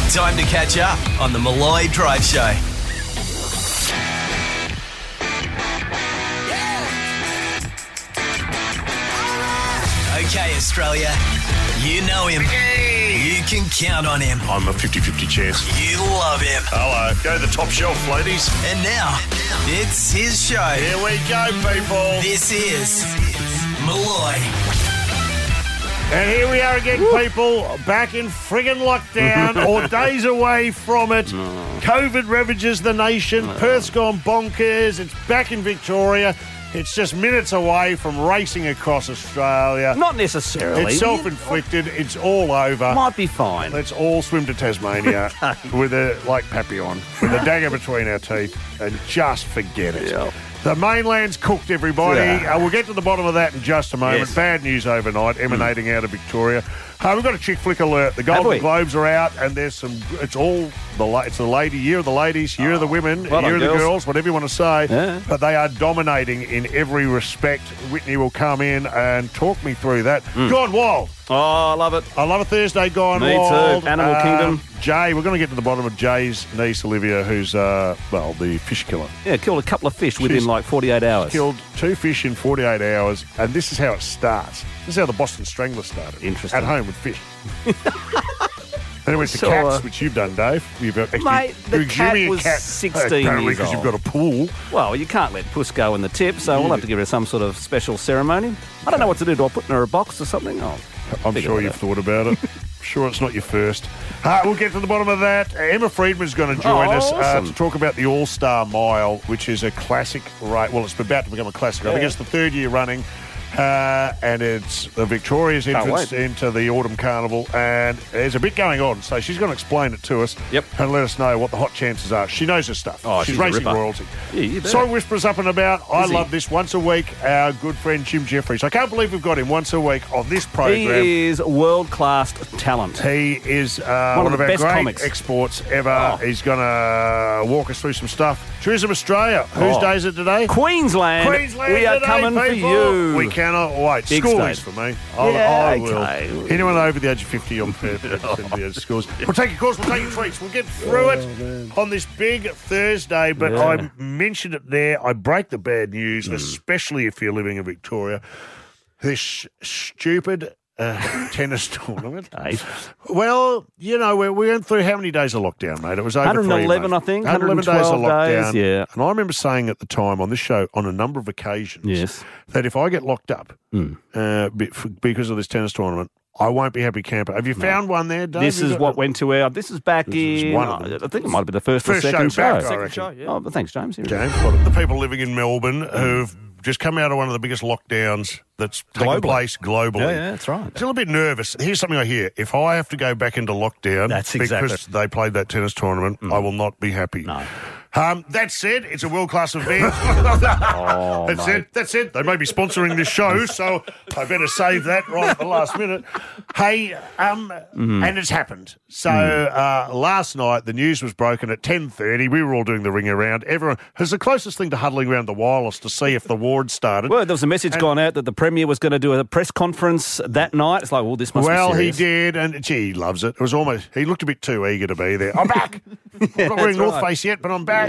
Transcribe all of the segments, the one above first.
Time to catch up on the Malloy Drive Show. Okay, Australia, you know him. You can count on him. I'm a 50-50 chance. You love him. Hello. Go to the top shelf, ladies. And now, it's his show. Here we go, people. This is Malloy. And here we are again, people, back in friggin' lockdown or days away from it. COVID ravages the nation. Perth's gone bonkers. It's back in Victoria. It's just minutes away from racing across Australia. Not necessarily. It's self-inflicted. It's all over. Might be fine. Let's all swim to Tasmania with a, like Papillon, with a dagger between our teeth and just forget it. Yeah. The mainland's cooked, everybody. Yeah. We'll get to the bottom of that in just a moment. Yes. Bad news overnight emanating out of Victoria. We've got a chick flick alert. The Golden Globes are out, and there's some. It's the lady year of the ladies, year of the women, well year of done, the girls. girls, whatever you want to say. Yeah. But they are dominating in every respect. Whitney will come in and talk me through that. Gone wild. Oh, I love it. I love a Thursday gone Me wild. too. Animal Kingdom. Jay, we're going to get to the bottom of Jay's niece, Olivia, who's, the fish killer. Yeah, killed a couple of fish within She's like 48 hours. Killed 2 fish in 48 hours, and this is how it starts. This is how the Boston Strangler started. Interesting. At home with fish. Then it went to So, cats, which you've done, Dave. You've actually, Mate, the you cat give me a was cat, 16 apparently years because you've old. got a pool. Well, you can't let Puss go in the tip, so we'll have to give her some sort of special ceremony. I don't know what to do. Do I put in her a box or something? Oh, I'm figure sure it you've out. thought about it. Sure it's not your first. We'll get to the bottom of that. Emma Friedman's going to join us awesome. to talk about the All-Star Mile, which is a classic race. Well, it's about to become a classic. I think it's the third year running. And it's the Victoria's entrance into the Autumn Carnival, and there's a bit going on, so she's going to explain it to us and let us know what the hot chances are. She knows her stuff. Oh, she's she's a racing ripper. royalty. Yeah, you bet. Song Whisperers up and about. I Is he? love this. Once a week, our good friend Jim Jeffries. I can't believe we've got him once a week on this program. He is world-class talent. He is One of the our best great comics. exports ever. Oh. He's going to walk us through some stuff. Tourism Australia. Whose day is it today? Queensland. We are today, coming people. for you. We cannot wait. Big Schoolies state. for me. Yeah, I will. okay. Anyone over the age of 50 on Perth send the schools. We'll take your calls. We'll take your tweets. We'll get through it on this big Thursday. But I mentioned it there. I break the bad news, especially if you're living in Victoria. This stupid tennis tournament. Hey. Well, we went through how many days of lockdown, mate? It was over 111, 3 I think. 111 days of 112 lockdown. days, yeah. And I remember saying at the time on this show on a number of occasions Yes. that if I get locked up because of this tennis tournament, I won't be happy camper. Have you found one there, Dave? This is what went to our. This is back in. one of them. I think it might have been the first or First second show back, show. I reckon. Show, yeah. Oh, but thanks, James. Here we go. James, the people living in Melbourne who've just come out of one of the biggest lockdowns that's taken place globally. Yeah, that's right. Still a bit nervous. Here's something I hear. If I have to go back into lockdown That's exactly- because they played that tennis tournament, I will not be happy. No. That said, it's a world-class event. That's it. They may be sponsoring this show, so I better save that right at the last minute. Hey, and it's happened. So last night, the news was broken at 10:30. We were all doing the ring around. Everyone has the closest thing to huddling around the wireless to see if the ward started. Well, there was a message gone out that the Premier was going to do a press conference that night. It's like, well, this must be Well, he serious. did, and gee, he loves it. It was almost, he looked a bit too eager to be there. I'm back. I'm not wearing North Face yet, but I'm back.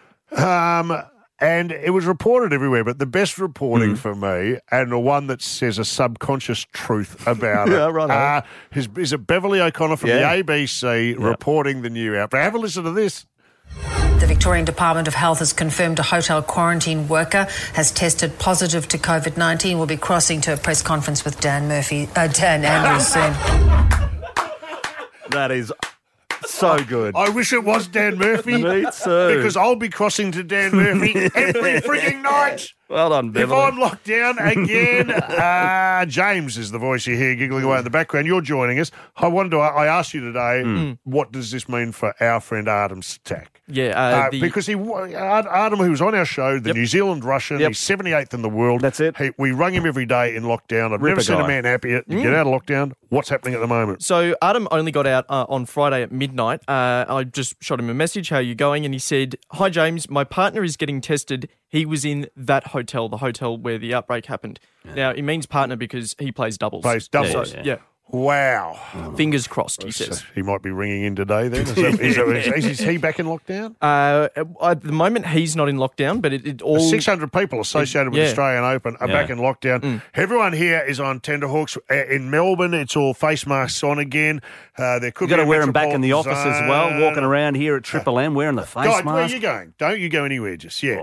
And it was reported everywhere, but the best reporting for me, and the one that says a subconscious truth about it, is it Beverly O'Connor from the ABC reporting the new outbreak. Have a listen to this. The Victorian Department of Health has confirmed a hotel quarantine worker has tested positive to COVID-19. We'll be crossing to a press conference with Dan Andrews soon. That is so good. I wish it was Dan Murphy. Me too. Because I'll be crossing to Dan Murphy every freaking night. Well done, If Beverly. I'm locked down again, James is the voice you hear giggling away in the background. You're joining us. I asked you today, what does this mean for our friend Artem's attack? Yeah, Because Artem, who was on our show, the New Zealand Russian, he's 78th in the world. That's it. We rung him every day in lockdown. I've Ripper never seen a guy. man happier to get out of lockdown. What's happening at the moment? So Adam only got out on Friday at midnight. I just shot him a message, how are you going? And he said, hi, James, my partner is getting tested. He was in that hotel, the hotel where the outbreak happened. Now, it means partner because he plays doubles. Plays doubles. So, yeah. Wow. Fingers crossed, he says. He might be ringing in today then. Is he back in lockdown? At the moment, he's not in lockdown, but it all... 600 people associated with Australian Open are back in lockdown. Everyone here is on tenterhooks. In Melbourne, it's all face masks on again. There could You've got be to a wear them back in the office metropolitan as well, zone. walking around here at Triple M wearing the face Guys, mask. where are you going? Don't you go anywhere just yet.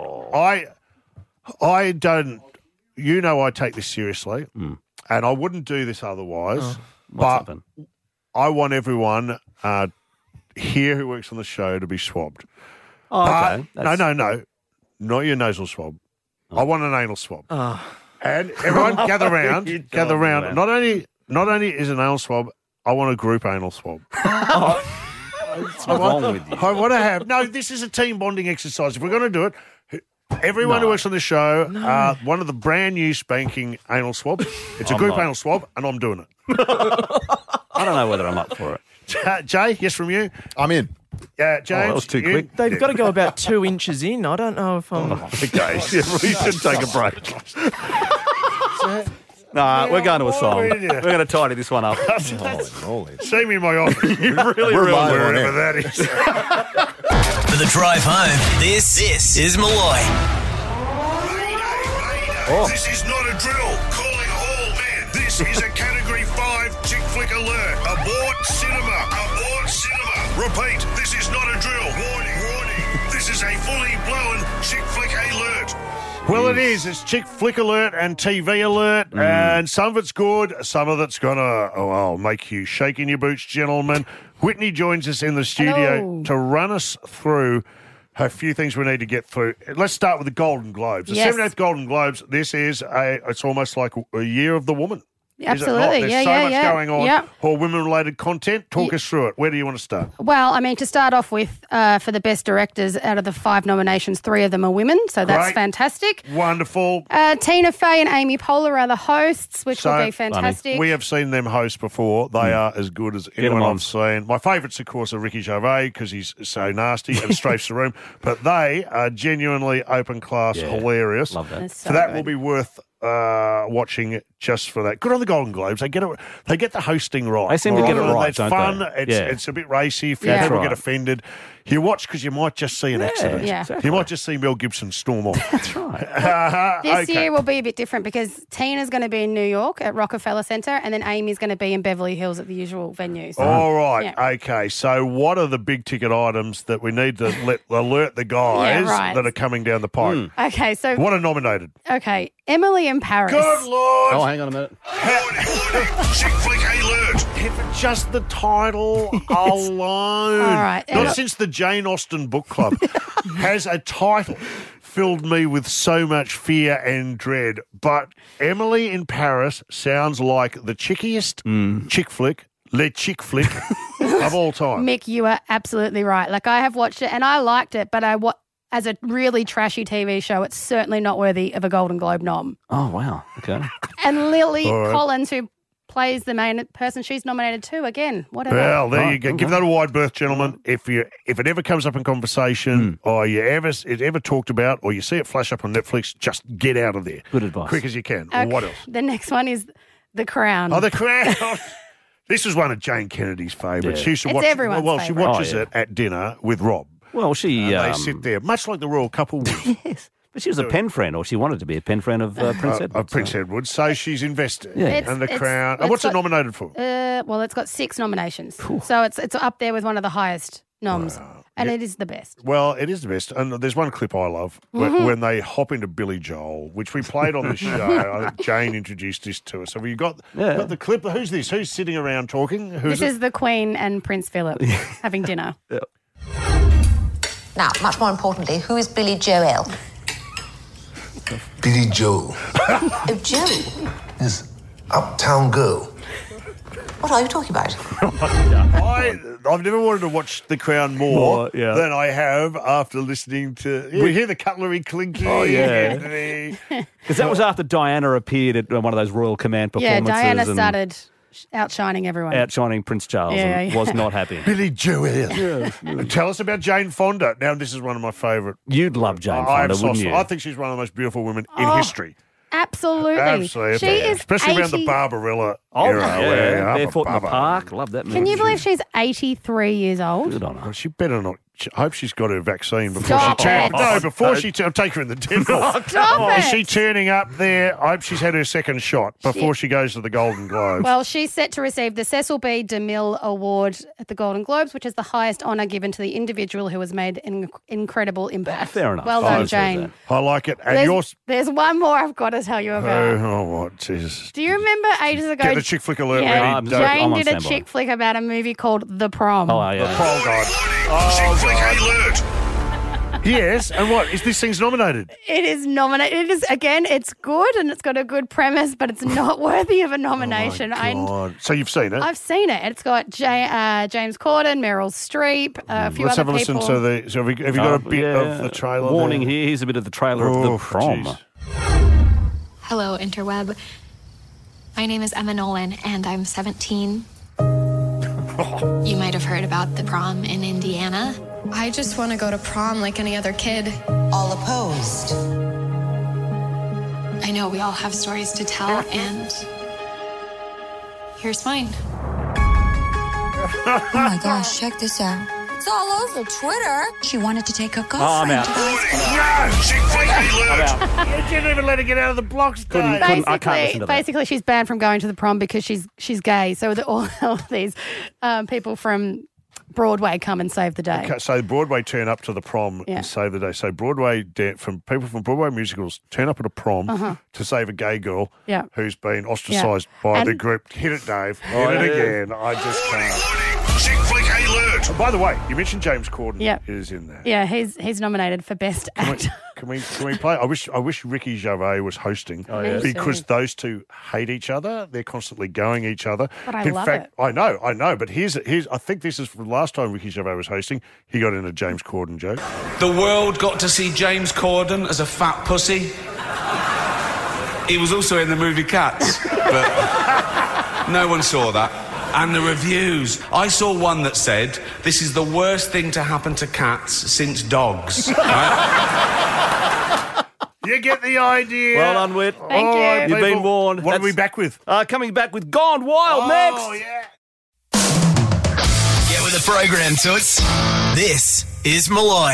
I don't... You know I take this seriously, and I wouldn't do this otherwise. What's happened? I want everyone here who works on the show to be swabbed. Oh, okay. No. Not your nasal swab. I want an anal swab. And everyone gather round. Gather round. Not only is an anal swab, I want a group anal swab. What's wrong with you? I want to have... No, this is a team bonding exercise. If we're going to do it, everyone who works on the show, one of the brand new spanking anal swabs. It's a group anal swab, and I'm doing it. I don't know whether I'm up for it. Jay, yes from you? I'm in. James? that was too quick. They've got to go about 2 inches in. I don't know if I'm... Okay, we should take a break. No, we're going to a song. We're We're going to tidy this one up. Holy. See me in my office. We're live on Wherever air. that is. For the drive home, this is Malloy. This is not a drill. Calling all men. This is a Category 5 chick flick alert. Abort cinema. Abort cinema. Repeat, this is not a drill. Warning. This is a fully blown chick flick alert. Well, it is. It's chick flick alert and TV alert, and some of it's good, some of it's going to make you shake in your boots, gentlemen. Whitney joins us in the studio Hello. to run us through a few things we need to get through. Let's start with the Golden Globes. The Yes. 78th Golden Globes, this is it's almost like a year of the woman. Absolutely. Is it not? There's so much going on. Yep. All women-related content. Talk us through it. Where do you want to start? Well, I mean, to start off with, for the best directors, out of the 5 nominations, 3 of them are women, so that's Great. fantastic. Wonderful. Tina Fey and Amy Poehler are the hosts, which will be fantastic. We have seen them host before. They are as good as anyone 'em on. I've seen. My favourites, of course, are Ricky Gervais because he's so nasty and strafes the room. But they are genuinely open class, hilarious. Love that. That's So so that good. will be worth watching it just for that. Good on the Golden Globes. They get the hosting right. They seem to get it right, It's don't fun. they? It's a bit racy. If Yeah. people That's get right. offended, you watch because you might just see an accident. Yeah. exactly. You might just see Mel Gibson storm off. That's right. This year will be a bit different because Tina's going to be in New York at Rockefeller Center, and then Amy's going to be in Beverly Hills at the usual venues. All right. Yeah. Okay. So, what are the big ticket items that we need to alert the guys right. that are coming down the pipe? Okay, so What are nominated? okay, Emily in Paris. Good Lord! Oh, hang on a minute. Chick flick alert! If just the title alone. All right. Not since the Jane Austen book club has a title filled me with so much fear and dread. But Emily in Paris sounds like the chickiest chick flick, le chick flick of all time. Mick, you are absolutely right. Like, I have watched it and I liked it, but as a really trashy TV show, it's certainly not worthy of a Golden Globe nom. Oh, wow. Okay. And Lily All right. Collins, who plays the main person, she's nominated too. Again, whatever. Well, there you Right, go. okay. Give that a wide berth, gentlemen. If it ever comes up in conversation, or it's ever talked about, or you see it flash up on Netflix, just get out of there. Good advice. Quick as you can. Okay, What else? The next one is The Crown. Oh, The Crown. This was one of Jane Kennedy's favourites. Yeah. She used to It's watch. everyone's Well, she favourite. watches Oh, yeah. it at dinner with Rob. Well, she... They sit there, much like the royal couple would. Yes. But she was a pen friend, or she wanted to be a pen friend of Prince Edward. of Prince Edward. So she's invested. Yeah. And The It's- Crown. it's And what's it got- nominated for? Well, it's got 6 nominations. So it's up there with one of the highest noms. And it is the best. Well, it is the best. And there's one clip I love when they hop into Billy Joel, which we played on the show. I think Jane introduced this to us. Have you got the clip? Who's this? Who's sitting around talking? Who's This is the Queen and Prince Philip having dinner. Now, much more importantly, who is Billy Joel? Billy Joel. Oh, Joe. Yes. Uptown Girl. What are you talking about? I've never wanted to watch The Crown more yeah. than I have after listening to... We hear the cutlery clinking. Oh, yeah. and the- Because that was after Diana appeared at one of those Royal Command Yeah, performances. Diana and started outshining everyone. outshining Prince Charles and Yeah. was not happy. Billy Joel. Tell us about Jane Fonda. Now, this is one of my favourite. You'd love Jane I Fonda, am wouldn't soft- you? I think she's one of the most beautiful women in history. Absolutely. She is especially around 80 the Barbarella Oh, era. yeah. I'm a Barefoot in the bubba. Park. Love that movie. Can you believe she's 83 years old? Good on her. Well, she better not. I hope she's got her vaccine before Stop she turns. it. No, before she turns. Take her in the dental. Stop Is it. she turning up there? I hope she's had her second shot before she goes to the Golden Globes. Well, she's set to receive the Cecil B. DeMille Award at the Golden Globes, which is the highest honour given to the individual who has made an incredible impact. Fair enough. Well I done, deserve Jane. that. I like it. And yours. There's one more I've got to tell you about. Oh, what? Jesus. Do you remember ages ago? Get the chick flick alert Yeah, ready. I'm Don't- I'm Jane on did a standby. chick flick about a movie called The Prom. Oh, yeah. Oh, God. Chick flick alert. Yes, and what? Is this thing's nominated? It is nominated. It is, again, it's good and it's got a good premise, but it's not worthy of a nomination. God. So you've seen it? I've seen it. It's got James Corden, Meryl Streep, a few Let's other have a people. listen to the. So have you got a bit of the trailer? Warning there? here. Here's a bit of the trailer of The Prom. Jeez. Hello, interweb. My name is Emma Nolan, and I'm 17. You might have heard about the prom in Indiana. I just want to go to prom like any other kid. All opposed. I know we all have stories to tell, and here's mine. Oh my gosh, check this out. It's all over Twitter. She wanted to take her girlfriend I'm out. to the No! Chick flick alert. You didn't even let her get out of the blocks, Dave. I can't listen to that. Basically, she's banned from going to the prom because she's gay. So all these people from Broadway come and save the day. Okay, so Broadway turn up to the prom Yeah. and save the day. So Broadway people from Broadway musicals turn up at a prom to save a gay girl Yeah. who's been ostracised by And- the group. Hit it, Dave. Hit it again. I just can't. Chick flick alert. Oh, by the way, you mentioned James Corden Yeah. is in there. Yeah, he's nominated for Best Actor. Can we play? I wish Ricky Gervais was hosting because those two hate each other. They're constantly going each other. But I in love fact, it. I know. But here's. I think this is the last time Ricky Gervais was hosting. He got in a James Corden joke. The world got to see James Corden as a fat pussy. He was also in the movie Cats, but no one saw that. And the reviews. I saw one that said, this is the worst thing to happen to cats since dogs. Right? You get the idea. Well done, Whit. Thank you. right, You've been people. warned. What are we That's- back with? Coming back with Gone Wild next. Oh, yeah. Get with the program, Toots. This is Malloy.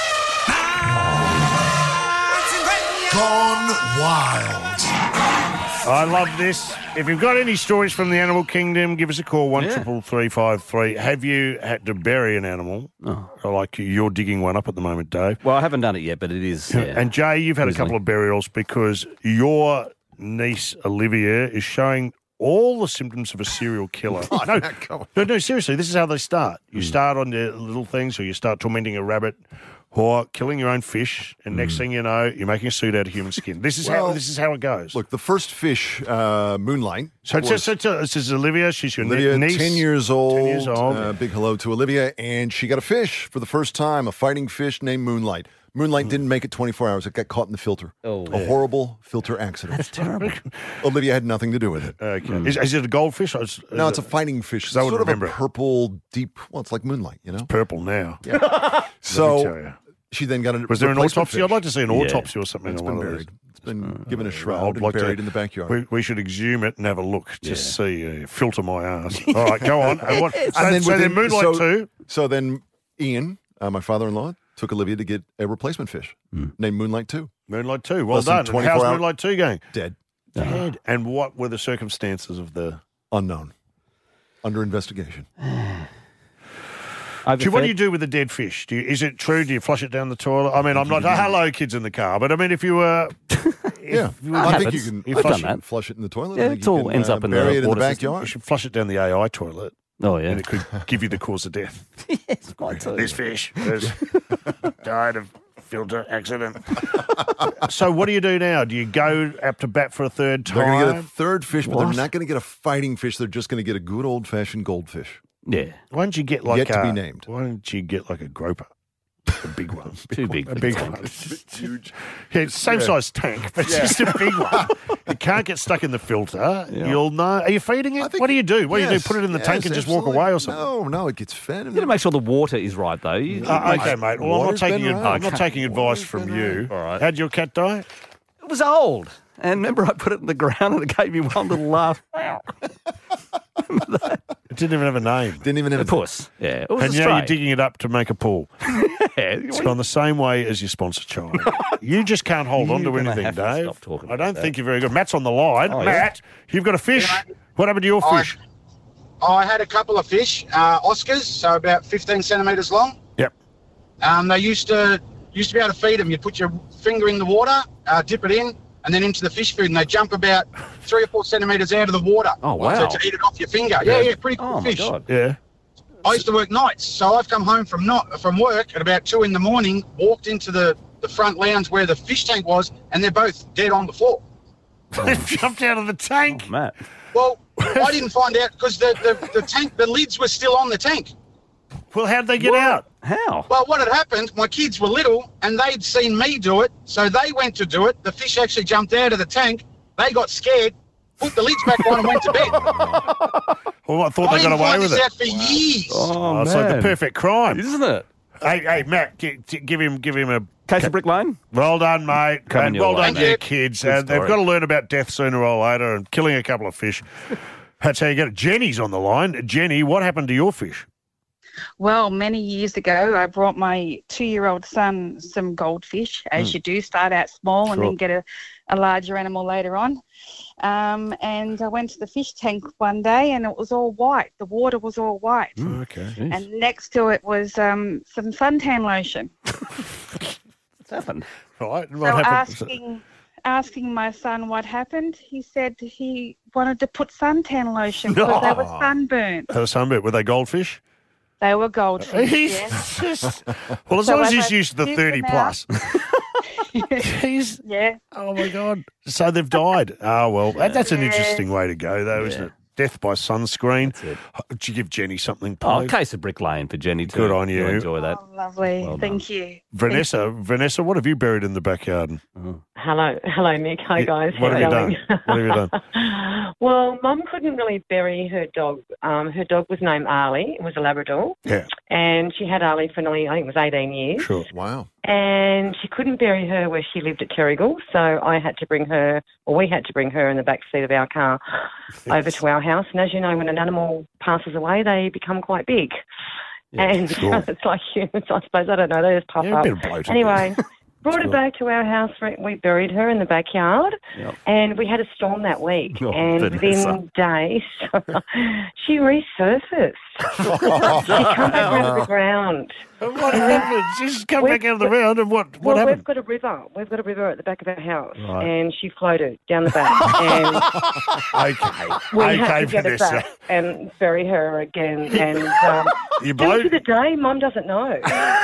Gone Wild. I love this. If you've got any stories from the animal kingdom, give us a call, 1-333-533. Have you had to bury an animal? Like you're digging one up at the moment, Dave. Well, I haven't done it yet, but it is. Yeah. And Jay, you've had a couple of burials because your niece, Olivia, is showing all the symptoms of a serial killer. No, seriously, this is how they start. You start on the little things, or you start tormenting a rabbit, or killing your own fish, and next thing you know, you're making a suit out of human skin. This is how it goes. Look, the first fish, Moonlight. So this is Olivia. She's your Olivia, niece. 10 years old. 10 years old. Big hello to Olivia. And she got a fish for the first time, a fighting fish named Moonlight. Moonlight didn't make it 24 hours. It got caught in the filter. A horrible filter accident. That's terrible. Olivia had nothing to do with it. Okay. Is it a goldfish? Or No, it's a fighting fish. I would sort remember of it. a purple, deep, well, it's like Moonlight, you know? purple now. Yeah. Let me tell So you. she then got a Was there an replacement autopsy? fish. I'd like to see an autopsy or something. It's on been one of buried. those. It's been given a shroud I'd and like buried to, in the backyard. we should exhume it and have a look to see, filter my ass. All right, go on. And what, And so then Moonlight too? So then Ian, my father-in-law, took Olivia to get a replacement fish named Moonlight 2. Moonlight 2. Well Less than done. 24 How's hour- Moonlight 2 going? Dead. Dead. And what were the circumstances of the... Unknown. Under investigation. What do you do with a dead fish? Is it true? Do you flush it down the toilet? I mean, I'm not... Hello, kids in the car. But I mean, if you were... Yeah. you I think happens. you can You I've flush done that. flush it in the toilet. Yeah, I think it you all can, ends up in the bury it in the water system. You backyard. should flush it down the AI toilet. Oh, yeah. And it could give you the cause of death. Yes, mine too. This fish has died of filter accident. So what do you do now? Do you go up to bat for a third time? They're going to get a third fish, but What? they're not going to get a fighting fish. They're just going to get a good old-fashioned goldfish. Yeah. Why don't you get like Yet to be named. Why don't you get like a groper? A big one. Too big. A big one. Huge. Yeah, it's same size tank, but it's just a big one. It can't get stuck in the filter. Yeah. You'll know. Are you feeding it? What do you do? What do you do? Put it in the Yes, tank and just walk absolutely. away or something? No, it gets fed. You got to make sure the water is right, though. Okay, mate. Well, I'm not Water's taking been right. I'm not taking advice from you. All right. How'd your cat die? was old. And remember, I put it in the ground and it gave me one little laugh. It didn't even have a name. Didn't even have A puss. Yeah. It was And a now stray. you're digging it up to make a pool. It's gone the same way as your sponsor child. You just can't hold on to You're gonna anything, have to Dave. stop talking I about don't that. think you're very good. Matt's on the line. Oh, yeah. Matt, you've got a fish. What happened to your fish? I had a couple of fish, Oscars, so about 15 centimetres long. Yep. They used to be able to feed them. You'd put your finger in the water, dip it in, and then into the fish food, and they jump about 3 or 4 centimetres out of the water. Oh, wow. To eat it off your finger. Yeah, pretty cool fish. Oh, my God. Yeah. I used to work nights, so I've come home from work at about 2 in the morning, walked into the front lounge where the fish tank was, and they're both dead on the floor. They've jumped out of the tank. Oh, Matt. Well, I didn't find out because the tank, the lids were still on the tank. Well, how'd they get out? How? Well, what had happened, my kids were little and they'd seen me do it, so they went to do it. The fish actually jumped out of the tank. They got scared, put the lids back on and went to bed. Well, I thought they got away with it. I didn't find this out for years. Oh, it's like the perfect crime. Isn't it? Hey, Matt, give him a Case of Brick Lane? Well done, mate. Coming And your well way, done to mate. your kids. Good They've story. got to learn about death sooner or later and killing a couple of fish. That's how you get it. Jenny's on the line. Jenny, what happened to your fish? Well, many years ago, I brought my 2-year-old son some goldfish, as you do, start out small and then get a larger animal later on. And I went to the fish tank one day and it was all white. The water was all white. Okay. And next to it was some suntan lotion. What's happened? Right. So What happened? asking my son what happened, he said he wanted to put suntan lotion because they were sunburnt. Had a sunburn. Were they goldfish? They were goldfish, He's yes. just... Well, as So long as as he's I used to the scooped 30 them plus. He's... Yeah. Oh, my God. So they've died. Oh, well, that's an interesting way to go, though, isn't it? Death by sunscreen. Did you give Jenny something, Oh, Dave? Case of Brick Lane for Jenny too. Good on you. You'll enjoy that. Oh, lovely. Well Thank you. Vanessa, what have you buried in the backyard? Hello, Nick. Hi, guys. What How have you are done? What have you done? Well, Mum couldn't really bury her dog. Her dog was named Arlie. It was a Labrador. Yeah. And she had Arlie for nearly, I think it was 18 years. Sure. Wow. And she couldn't bury her where she lived at Terrigal, so I had to bring her, or we had to bring her in the back seat of our car over to our house. And as you know, when an animal passes away, they become quite big. And sure. it's like humans, I suppose. I don't know. They just puff Yeah, a up. bit of bloated. Anyway, brought her back to our house. We buried her in the backyard. Yep. And we had a storm that week. Oh, and Vanessa. within days, she resurfaced. She come back out of the ground. And what happened? She's come back out of the ground, and what Well, happened? we've got a river. We've got a river at the back of our house, Right. and she floated down the back. And Okay. we Okay, had to get her Vanessa. back and bury her again. And You to blow... the day, Mum doesn't know.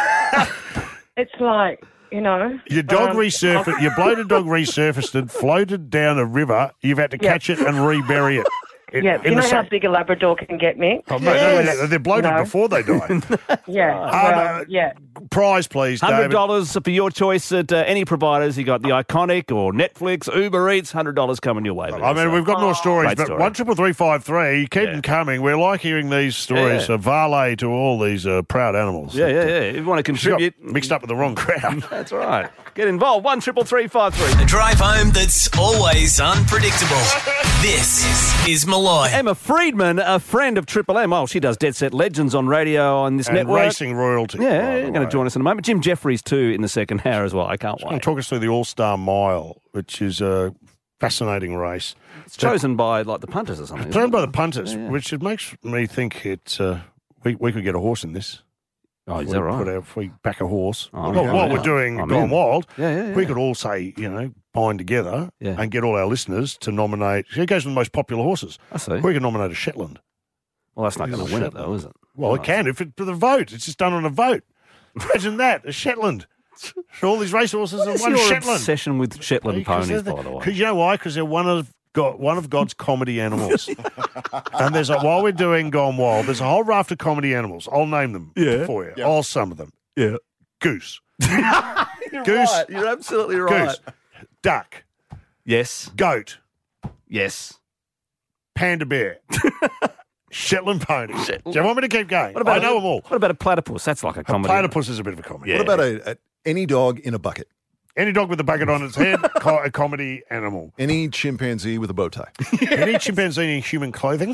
It's like, you know. Your dog resurfaced, your bloated dog resurfaced and floated down a river. You've had to catch it and rebury it. Yeah, you know how big a Labrador can get, me? Oh, mate, they're bloated No. before they die. Yeah, well, yeah. Prize, please, David. $100 for your choice at any providers. You got the Iconic or Netflix, Uber Eats. $100 coming your way. I mean, we've got more stories, Great but story. 13353, keep them coming. We like hearing these stories. Yeah. Valet to all these proud animals. Yeah. If you want to She got contribute, mixed up with the wrong crowd. that's right. Get involved. 13353. A drive home that's always unpredictable. This is Malloy. Emma Friedman, a friend of Triple M. Oh, she does Dead Set Legends on radio on this And network. racing royalty. Yeah, you're going to join us in a moment. Jim Jeffries, too, in the second hour as well. I can't Going wait. to talk us through the All-Star Mile, which is a fascinating race. It's chosen by, like, the punters or something. Chosen by the punters, which it makes me think we could get a horse in this. Oh, is that right? If we back a horse, Oh, well, yeah. what we're doing I'm Gone in. Wild, Yeah. we could all say, bind together and get all our listeners to nominate. Who goes to the most popular horses? I see. We can nominate a Shetland. Well, that's not going to win it, though, is it? Well, it can if it's for the vote. It's just done on a vote. Imagine that, a Shetland. So all these racehorses and What's one your Shetland. obsession with Shetland ponies, by the way? Because you know why? Because they're one of God's comedy animals. And while we're doing Gone Wild, there's a whole raft of comedy animals. I'll name them for you. All some of them. Yeah. Goose. You're Goose. right. You're absolutely right. Goose. Duck. Yes. Goat. Yes. Panda bear. Shetland pony. Do you want me to keep going? What about I know them all. What about a platypus? That's like a comedy. Platypus is a bit of a comedy. What about any dog in a bucket? Any dog with a bucket on its head, a comedy animal. Any chimpanzee with a bow tie. Any chimpanzee in human clothing.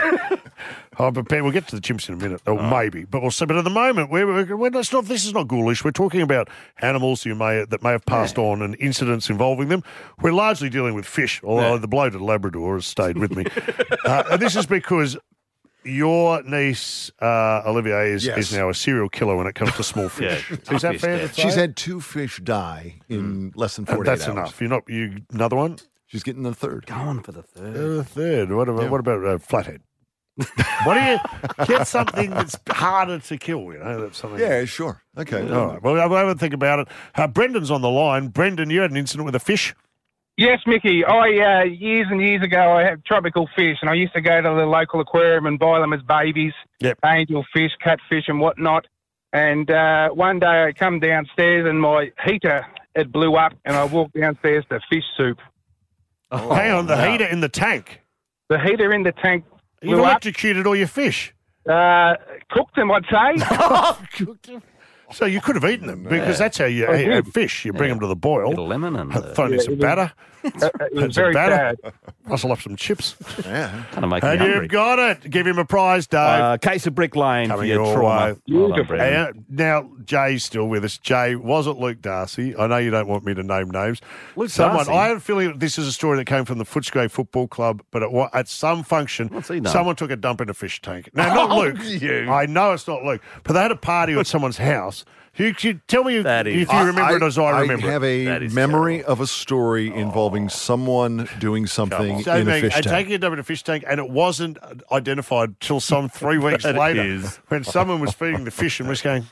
I'm prepared. We'll get to the chimps in a minute, or maybe, but we'll see. But at the moment, this is not ghoulish. We're talking about animals that may have passed on and incidents involving them. We're largely dealing with fish, although the bloated Labrador has stayed with me. And this is because your niece, Olivia, is now a serial killer when it comes to small fish. Is that fair to say? She's had 2 fish die in less than 48 hours. That's enough. Another one? She's getting the third. Going for the third. What about flathead? What do you get something that's harder to kill? That's something. Yeah, sure. Okay. All right. Well, I'll have a think about it. Brendan's on the line. Brendan, you had an incident with a fish. Yes, Mickey. Years and years ago, I had tropical fish, and I used to go to the local aquarium and buy them as babies. Yep. Angel fish, catfish, and whatnot. And one day I come downstairs and my heater it blew up, and I walked downstairs to fish soup. Hang on, the heater in the tank. The heater in the tank. You've electrocuted all your fish. Cooked them, I'd say. Cooked them. So you could have eaten them because that's how you eat fish. You bring them to the boil. Bit of lemon and throw in some batter. It was very bad. Rustle up some chips. Yeah. Kind of make me And hungry. you've got it. Give him a prize, Dave. Case of Brick Lane for Coming your your trauma. way. Well done, Brendan. Now, Jay's still with us. Jay, was it Luke Darcy? I know you don't want me to name names. Luke Darcy? I have a feeling that this is a story that came from the Footscray Football Club, but at some function, What's he done? someone took a dump in a fish tank. Now, not Luke. I know it's not Luke, but they had a party at someone's house. You tell me if you remember it as I remember I have a memory of a story involving someone doing something in a fish tank. Taking a dump in a fish tank, and it wasn't identified till some 3 weeks later when someone was feeding the fish and was going,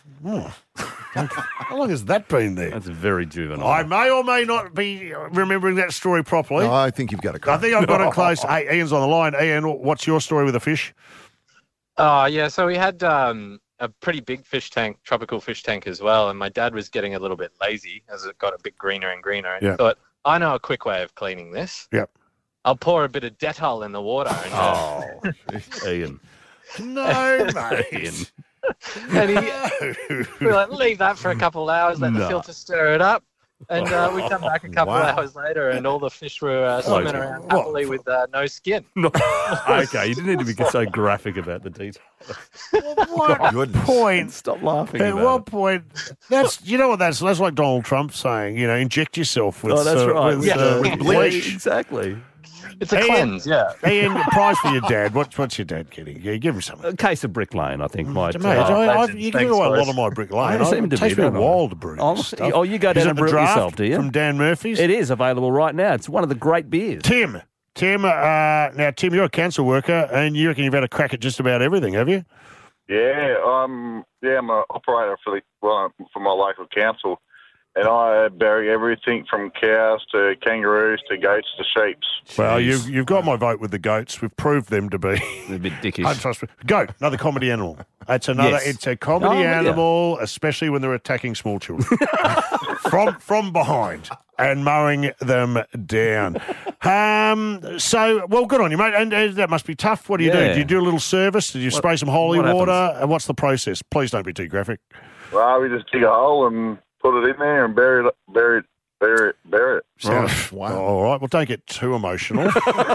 how long has that been there? That's very juvenile. I may or may not be remembering that story properly. No, I think you've got it close. I think I've got it close. Hey, Ian's on the line. Ian, what's your story with the fish? So we had a pretty big fish tank, tropical fish tank as well, and my dad was getting a little bit lazy as it got a bit greener and greener. And he thought, I know a quick way of cleaning this. Yep. I'll pour a bit of Dettol in the water. And Ian. No, mate. And we leave that for a couple of hours, let the filter stir it up. And we come back a couple of hours later, and all the fish were swimming around happily with no skin. Okay, you didn't need to be so graphic about the detail. What point? Stop laughing. At what point? That's that's like Donald Trump saying, inject yourself with. That's right. With bleach. Exactly. It's a cleanse, yeah. Ian, prize for your dad. What's your dad getting? Yeah, give him something. A case of Brick Lane, I think, might. You give away a lot of my Brick Lane. It takes me a while to brew stuff. Oh, you go down and brew it yourself, do you? From Dan Murphy's? It is available right now. It's one of the great beers. Tim, now, Tim, you're a council worker, and you reckon you've had a crack at just about everything, have you? Yeah, I'm an operator for my local council, and I bury everything from cows to kangaroos to goats to sheep. Well, you've got my vote with the goats. We've proved them to be a bit dickish. Untrustworthy. Goat, another comedy animal. It's a comedy animal, especially when they're attacking small children from behind and mowing them down. Good on you, mate. And that must be tough. What do you do? Do you do a little service? Do you spray some holy water? And what's the process? Please don't be too graphic. Well, we just dig a hole and put it in there and bury it. Wow. All right. Well, don't get too emotional.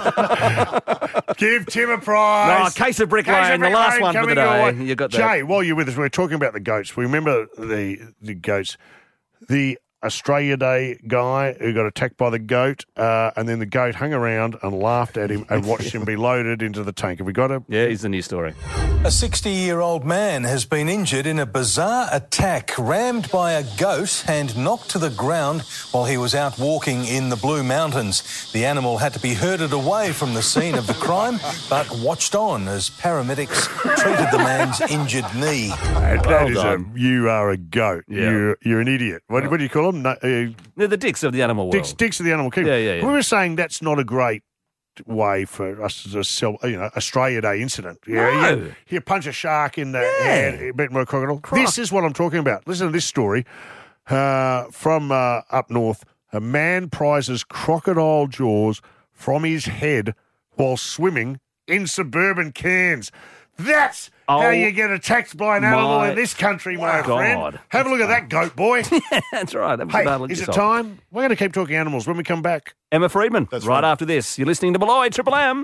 Give Tim a prize. No, case of Brick Lane, the last one for the day. You got that. Jay, while you're with us, we're talking about the goats. We remember the goats. The Australia Day guy who got attacked by the goat, and then the goat hung around and laughed at him and watched him be loaded into the tank. Have we got it? Yeah, here's the new story. A 60-year-old man has been injured in a bizarre attack, rammed by a goat and knocked to the ground while he was out walking in the Blue Mountains. The animal had to be herded away from the scene of the crime, but watched on as paramedics treated the man's injured knee. You are a goat. Yeah. You're an idiot. What do you call them? They're the dicks of the animal world. Dicks of the animal kingdom. Yeah. We were saying that's not a great way for us to sell, Australia Day incident. You punch a shark in the head, a bit more crocodile. This is what I'm talking about. Listen to this story from up north. A man prizes crocodile jaws from his head while swimming in suburban Cairns. That's how you get attacked by an animal in this country, my friend. God. Have a look at that goat, boy. That's right. Hey, is it time? We're going to keep talking animals when we come back. Emma Friedman, That's right right. after this. You're listening to Malloy Triple M.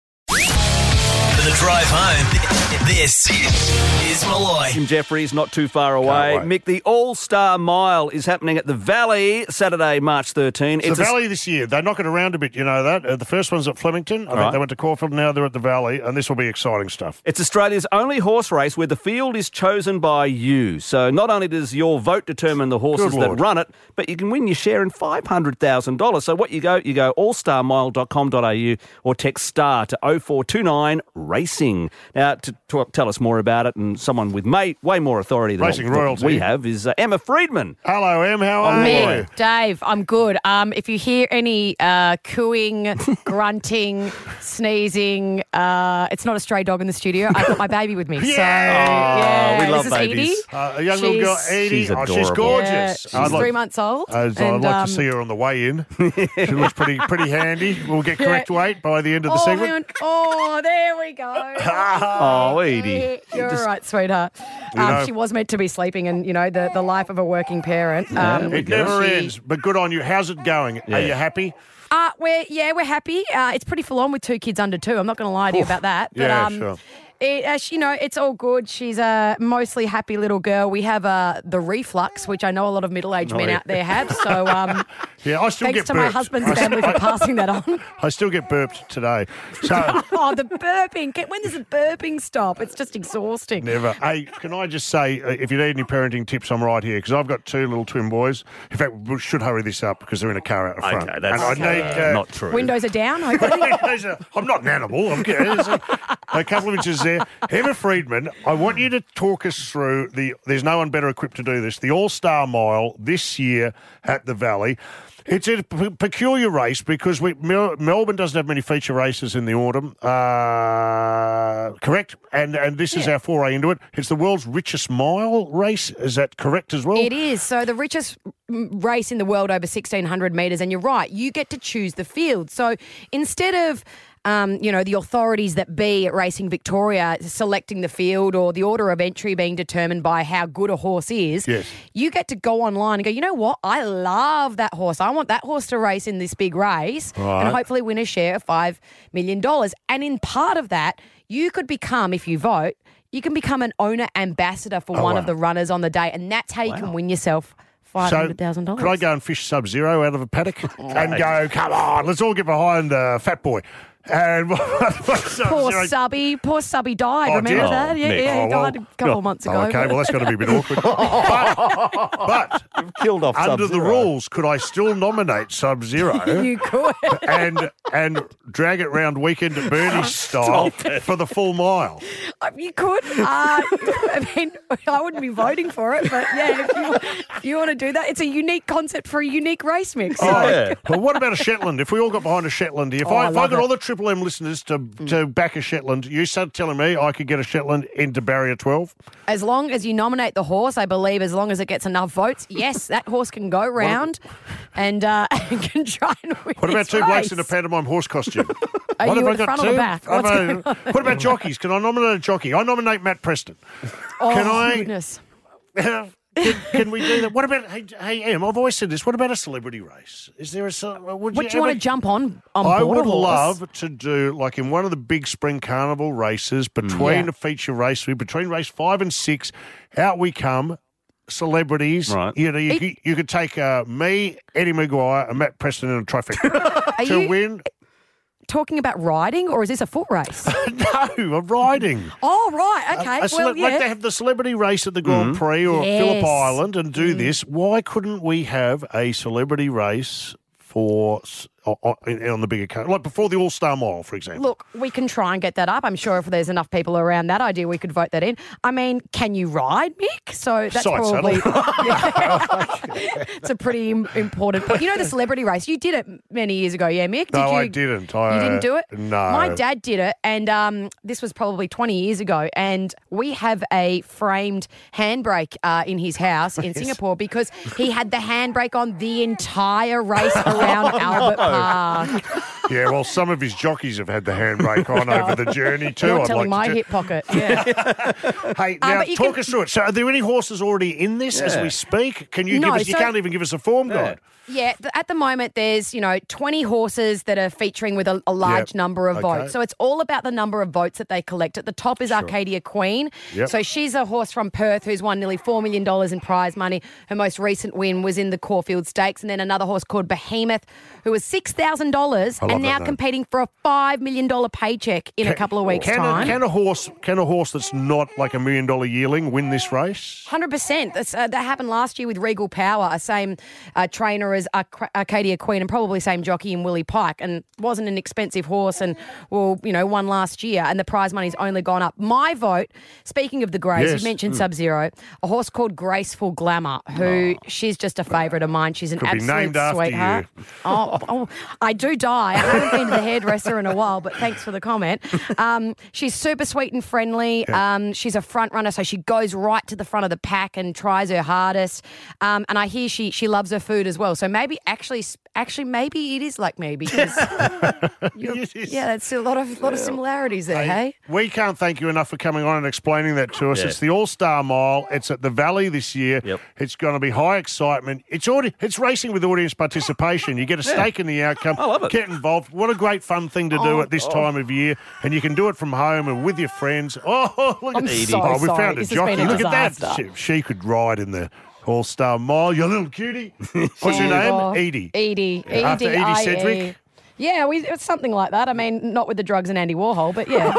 For the drive home, this is Malloy. Jim Jeffries, not too far away. Mick, the All-Star Mile is happening at the Valley, Saturday, March 13. It's the Valley this year. They knock it around a bit, you know that. The first one's at Flemington. I think they went to Caulfield. Now they're at the Valley, and this will be exciting stuff. It's Australia's only horse race where the field is chosen by you. So not only does your vote determine the horses that run it, but you can win your share in $500,000. So what you go allstarmile.com.au or text STAR to 0429 Racing. Now, to tell us more about it, and someone with way more authority than Racing what royalty. we have, is Emma Friedman. Hello, Em. How are you? Mick, Dave, I'm good. If you hear any cooing, grunting, sneezing, it's not a stray dog in the studio. I've got my baby with me. Yeah. So, yeah. We love this is babies. Edie. A young little girl, Edie. She's adorable. She's gorgeous. Yeah, she's 3 months old. I'd like to see her on the way in. She looks pretty handy. We'll get correct weight by the end of the segment. hang on. Oh, there we go. Oh, Edie. You're all right, sweetheart. She was meant to be sleeping, and, you know, the life of a working parent. It never ends, but good on you. How's it going? Are you happy? We're happy. It's pretty full on with 2 kids under 2. I'm not going to lie to you about that. But, Yeah, sure. It's all good. She's a mostly happy little girl. We have the reflux, which I know a lot of middle-aged men out there have. So, yeah, I still thanks get to burped. my husband's family for passing that on. I still get burped today. So Oh, the burping. When does the burping stop? It's just exhausting. never. Hey, can I just say, if you need any parenting tips, I'm right here because I've got 2 little twin boys. In fact, we should hurry this up because they're in a car out the front. Okay, that's and I need, not true. Windows are down, hopefully. I'm not an animal. There's a couple of inches there. Emma Friedman, I want you to talk us through there's no one better equipped to do this, the All-Star Mile this year at the Valley. It's a peculiar race because Melbourne doesn't have many feature races in the autumn, correct? And this is our foray into it. It's the world's richest mile race. Is that correct as well? It is. So the richest race in the world over 1,600 metres. And you're right, you get to choose the field. So instead of the authorities that be at Racing Victoria selecting the field or the order of entry being determined by how good a horse is, you get to go online and go, you know what, I love that horse. I want that horse to race in this big race and hopefully win a share of $5 million. And in part of that, you could become, if you vote, you can become an owner ambassador for one of the runners on the day. And that's how you can win yourself $500,000. So, could I go and fish Sub-Zero out of a paddock and go, come on, let's all get behind Fat Boy? And Poor Subby died. Oh, remember did? that? Yeah, he died a couple of months ago. Okay, well, that's going to be a bit awkward. But you've killed off under Sub-Zero. the rules, could I still nominate Sub-Zero? You could. and drag it round Weekend at Bernie's style for the full mile. You could. I mean, I wouldn't be voting for it, but yeah, if you want to do that, it's a unique concept for a unique race mix. So. Oh, yeah. Well, what about a Shetland? If we all got behind a Shetland, if I got all the Triple M listeners to back a Shetland, you start telling me I could get a Shetland into Barrier 12? As long as you nominate the horse, I believe, as long as it gets enough votes, yes, that horse can go round and can try and win. What about this 2 race. blokes in a pantomime horse costume? Are What you have in I got front or the back? What's going on? What about jockeys? Can I nominate a jockey? I nominate Matt Preston. Goodness. Can we do that? What about, hey, Em, I've always said this, what about a celebrity race? Is there Would you want to jump on board I would a horse? love to do, like in one of the big spring carnival races, between a feature race, between race 5 and 6, out we come, celebrities. Right. You know, you could take me, Eddie Maguire, and Matt Preston in a trifecta to win. Talking about riding, or is this a foot race? No, I'm riding. Oh, right, okay. Like they have the celebrity race at the Grand Prix or Phillip Island and do this. Why couldn't we have a celebrity race on the bigger car, like before the All-Star Mile, for example? Look, we can try and get that up. I'm sure if there's enough people around that idea, we could vote that in. I mean, can you ride, Mick? So that's Sight probably saddle. it's a pretty important point. You know the celebrity race? You did it many years ago, yeah, Mick? I didn't. You didn't do it? No. My dad did it, and this was probably 20 years ago, and we have a framed handbrake in his house in Singapore because he had the handbrake on the entire race around Albert Park. Yeah, well, some of his jockeys have had the handbrake on over the journey too. You're telling my hip pocket. Yeah. Hey, now talk us through it. So, are there any horses already in this as we speak? Can you give us? You can't even give us a form guide. Yeah, at the moment there's, 20 horses that are featuring with a large number of votes. So it's all about the number of votes that they collect. At the top is Arcadia Queen. Yep. So she's a horse from Perth who's won nearly $4 million in prize money. Her most recent win was in the Caulfield Stakes. And then another horse called Behemoth who was $6,000 and now competing for a $5 million paycheck in a couple of weeks' time. Can a horse that's not like $1 million yearling win this race? 100%. That happened last year with Regal Power, same trainer as Arcadia Queen and probably same jockey in Willie Pike, and wasn't an expensive horse and won last year, and the prize money's only gone up. My vote, speaking of the greys, you mentioned Sub-Zero, a horse called Graceful Glamour, who she's just a favourite of mine. She's an absolute sweetheart. Oh, I do die. I haven't been to the hairdresser in a while, but thanks for the comment. She's super sweet and friendly. She's a front runner, so she goes right to the front of the pack and tries her hardest. And I hear she loves her food as well. So maybe maybe it is like me because that's a lot of similarities there. Hey, we can't thank you enough for coming on and explaining that to us. It's the All-Star Mile. It's at the Valley this year. It's going to be high excitement. It's racing with audience participation. You get a stake in the outcome. I love it. Get involved. What a great fun thing to do at this time of year, and you can do it from home and with your friends. Oh, look at Edie. So we found a jockey. Look at that. She could ride in the All-Star Mile. You little cutie. What's your name? Edie. Edie. After Edie Sedgwick? Yeah, it's something like that. I mean, not with the drugs and Andy Warhol, but yeah.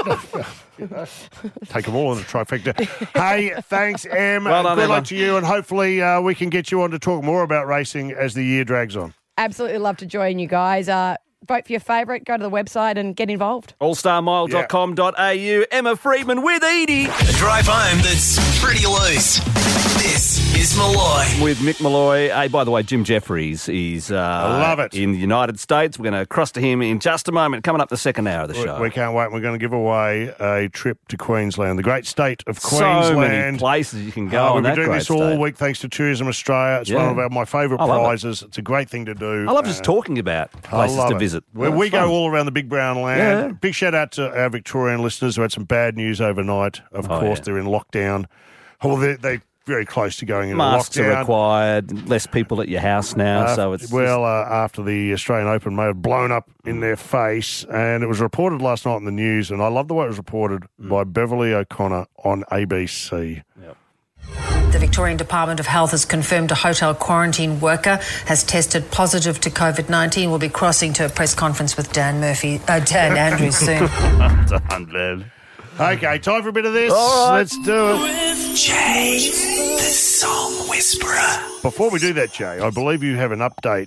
Take them all in the trifecta. Hey, thanks, Em. Well done, Good Emma. luck to you, and hopefully we can get you on to talk more about racing as the year drags on. Absolutely love to join you guys. Vote for your favourite, go to the website and get involved. allstarmile.com.au. Emma Freedman with Edie. A drive home that's pretty loose. This is Malloy. With Mick Malloy. Hey, by the way, Jim Jeffries is I love it. in the United States. We're going to cross to him in just a moment, coming up the second hour of the show. We can't wait. We're going to give away a trip to Queensland, the great state of Queensland. So many places you can go We've on that been doing great this all state. week thanks to Tourism Australia. It's one of my favourite prizes. It's a great thing to do. I love just talking about places to visit. We go all around the big brown land. Yeah. Big shout out to our Victorian listeners who had some bad news overnight. Of course, they're in lockdown. Well, they're very close to going into Masks lockdown. are required. Less people at your house now, so it's after the Australian Open may have blown up in their face, and it was reported last night in the news, and I love the way it was reported by Beverly O'Connor on ABC. Yep. The Victorian Department of Health has confirmed a hotel quarantine worker has tested positive to COVID-19. We'll be crossing to a press conference with Dan Andrews soon. Done, man. Okay, time for a bit of this. All right. Let's do it. Jay, the Song Whisperer. Before we do that, Jay, I believe you have an update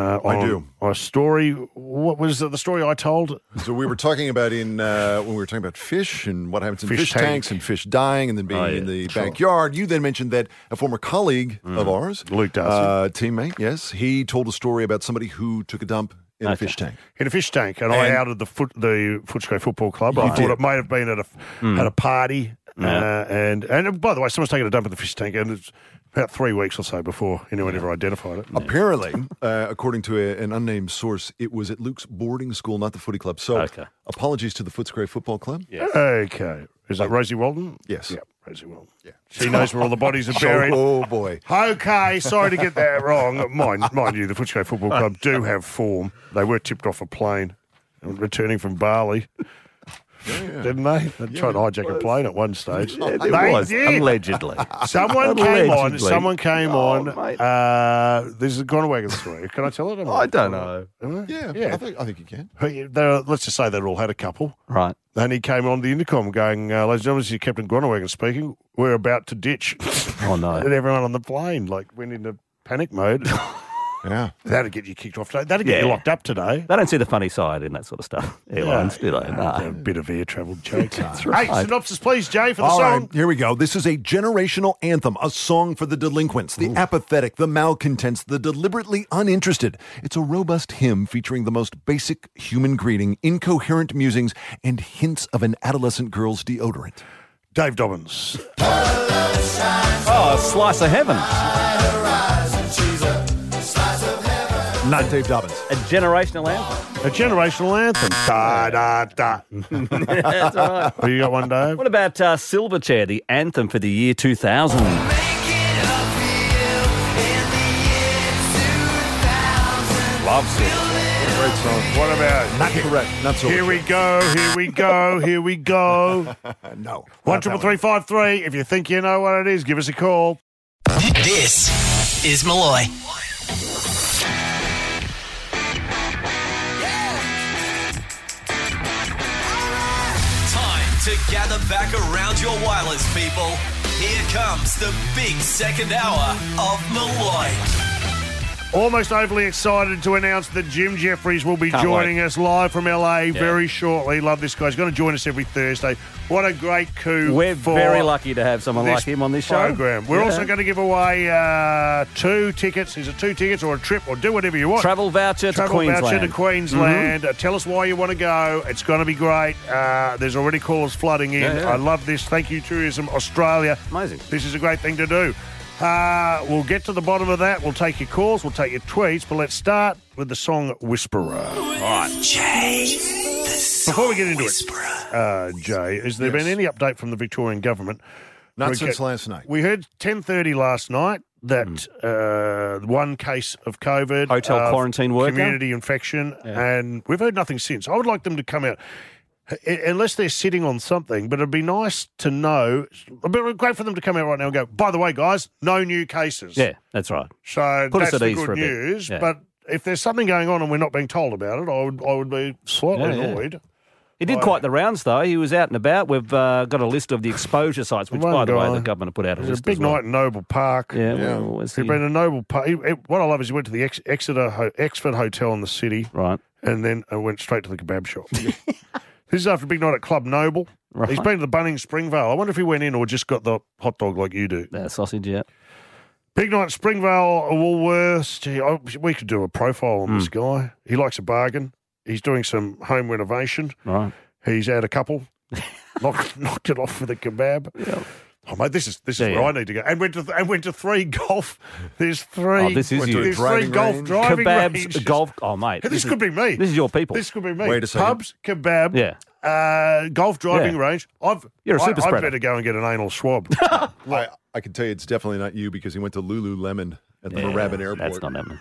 on a story. What was the story I told? So we were talking about when we were talking about fish and what happens in fish tanks and fish dying and then being in the backyard. You then mentioned that a former colleague of ours, Luke Darcy, teammate, yes, he told a story about somebody who took a dump in a fish tank. In a fish tank, and I outed the Footscray Football Club. I thought it may have been at a party, and by the way, someone's taken a dump in the fish tank, and it's about 3 weeks or so before anyone ever identified it. Apparently, according to an unnamed source, it was at Luke's boarding school, not the footy club. So, apologies to the Footscray Football Club. Yes. Okay, is that Rosie Walden? Yes. Yep. Rosie Walden. Yeah. She knows where all the bodies are buried. Oh, boy. Okay, sorry to get that wrong. Mind you, the Footscray Football Club do have form. They were tipped off a plane returning from Bali. Didn't they? They tried to hijack a plane at one stage. They did. Allegedly. Someone came on. This is a Groenewegen story. Can I tell it? I don't know. Yeah. I think you can. Let's just say they all had a couple. Right. And he came on the intercom going, ladies and gentlemen, this is Captain Groenewegen speaking. We're about to ditch. Oh, no. And everyone on the plane went into panic mode. Yeah. That'd get you kicked off today. That'd get you locked up today. They don't see the funny side in that sort of stuff. Airlines, do they? No. A bit of air-travel joke. That's right. Hey, synopsis, please, Jay, for the All song. right, here we go. This is a generational anthem, a song for the delinquents, the apathetic, the malcontents, the deliberately uninterested. It's a robust hymn featuring the most basic human greeting, incoherent musings, and hints of an adolescent girl's deodorant. Dave Dobbins. Oh, a slice of heaven. Not Dave Dobbins. A generational anthem. A generational anthem. Da, da, da. That's right. Oh, you got one, Dave? What about Silverchair, the anthem for the year 2000? Love Silverchair. Great song. What about? Not correct. Not so. Here we go. Here we go. Here we go. No. 1-333-553. If you think you know what it is, give us a call. This is Malloy. Time to gather back around your wireless, people. Here comes the big second hour of Malloy. Almost overly excited to announce that Jim Jeffries will be Can't joining wait. us live from LA very shortly. Love this guy. He's going to join us every Thursday. What a great coup. We're for very lucky to have someone like him on this show. program. We're Yeah. also going to give away 2 tickets. Is it 2 tickets or a trip or do whatever you want? Travel voucher to Queensland. Voucher to Queensland. Tell us why you want to go. It's going to be great. There's already calls flooding in. Yeah. I love this. Thank you, Tourism Australia. Amazing. This is a great thing to do. We'll get to the bottom of that. We'll take your calls. We'll take your tweets. But let's start with the song Whisperer. Right. Jay, Before we get into it, Jay, has there been any update from the Victorian government? Not since last night. We heard 10:30 last night that one case of COVID. Hotel quarantine worker. Community infection. And we've heard nothing since. I would like them to come out. Unless they're sitting on something, but it'd be nice to know. It'd be great for them to come out right now and go, by the way, guys, no new cases. Yeah, that's right. So Put us that's at the ease good for a bit. news. Yeah. But if there's something going on and we're not being told about it, I would be slightly annoyed. He did quite the rounds, though. He was out and about. We've got a list of the exposure sites, which, One by the way, guy. the government have put out a It was list a big as well. night in Noble Park. Yeah, well, was He'd he- been a Noble Park. What I love is he went to the Exford Hotel in the city. Right. And then went straight to the kebab shop. This is after a big night at Club Noble. Right. He's been to the Bunnings Springvale. I wonder if he went in or just got the hot dog like you do. Sausage, yeah. Big night at Springvale, Woolworths. Gee, we could do a profile on this guy. He likes a bargain. He's doing some home renovation. Right. He's had a couple. knocked it off with a kebab. Yeah. Oh mate, this is where I need to go. And went to 3 golf. There's 3. Oh, this is you. There's 3 golf driving Kebabs, ranges. golf. Oh, mate. This could be me. This is your people. This could be me. Wait a second. Pubs, kebab, Yeah. golf driving range. You're a super I spreader. better go and get an anal swab. I can tell you it's definitely not you because he went to Lululemon at the Moorabbin Airport. That's not happening.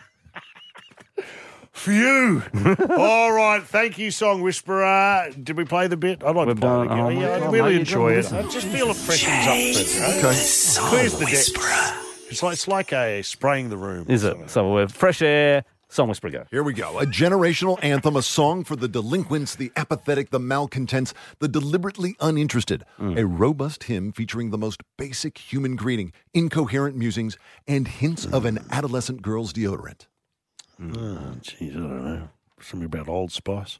Phew. All right. Thank you, Song Whisperer. Did we play the bit? I'd like to play it again. I really enjoy it. I just feel it freshens up. Okay. Clears the deck. It's like a spraying the room. Is it? So we're fresh air, Song Whisperer go. Here we go. A generational anthem, a song for the delinquents, the apathetic, the malcontents, the deliberately uninterested. A robust hymn featuring the most basic human greeting, incoherent musings, and hints of an adolescent girl's deodorant. Oh, jeez, I don't know. Something about Old Spice.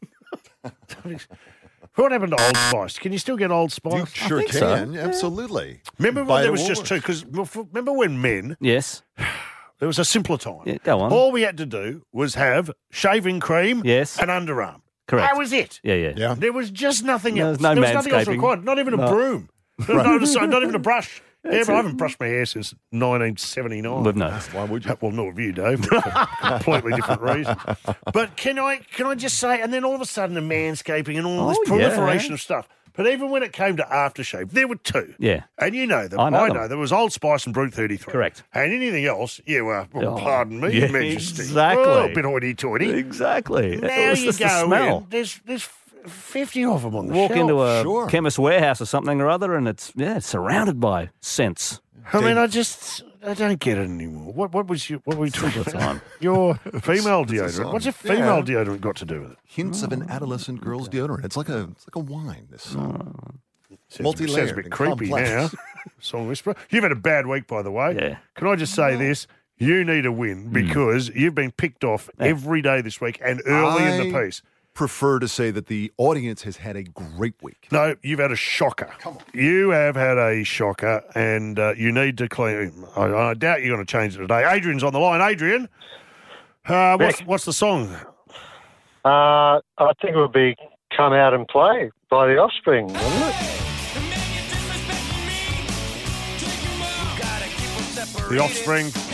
What happened to Old Spice? Can you still get Old Spice? You sure can, absolutely. Remember Buy when it there at was just Woolworths. 2? Because remember when men... Yes. There was a simpler time. Yeah, go on. All we had to do was have shaving cream Yes. and underarm. Correct. That was it. Yeah. There was just nothing else. There's no there was nothing else manscaping. required. Not even a No. broom. Right. Not even a brush. Yeah, but I haven't brushed my hair since 1979. We've noticed. Why would you? Well, not of you, Dave. For completely different reasons. But can I just say, and then all of a sudden the manscaping and all this proliferation of stuff. But even when it came to aftershave, there were 2. Yeah. And you know them. I know I them. know. There was Old Spice and Brute 33. Correct. And anything else, you were, pardon me, yeah, Majesty. exactly. Oh, a bit hoity-toity. Exactly. Now It was you just the go smell. in, there's 50 of them on the Walk shelf. into a Sure. chemist warehouse or something or other, and it's surrounded by scents. I mean, I don't get it anymore. What were you talking Time. about? Your female deodorant. What's your female Yeah. deodorant got to do with it? Hints of an adolescent girl's deodorant. It's like a wine, this song. Sounds Multi-layered a bit and creepy complex. now. Song Whisperer. You've had a bad week, by the way. Yeah. Can I just say this? You need a win because you've been picked off every day this week and early in the piece. Prefer to say that the audience has had a great week. No, you've had a shocker. Come on. You have had a shocker, and you need to clean. I doubt you're going to change it today. Adrian's on the line. Adrian, what's the song? I think it would be Come Out and Play by The Offspring, wouldn't it? The Offspring,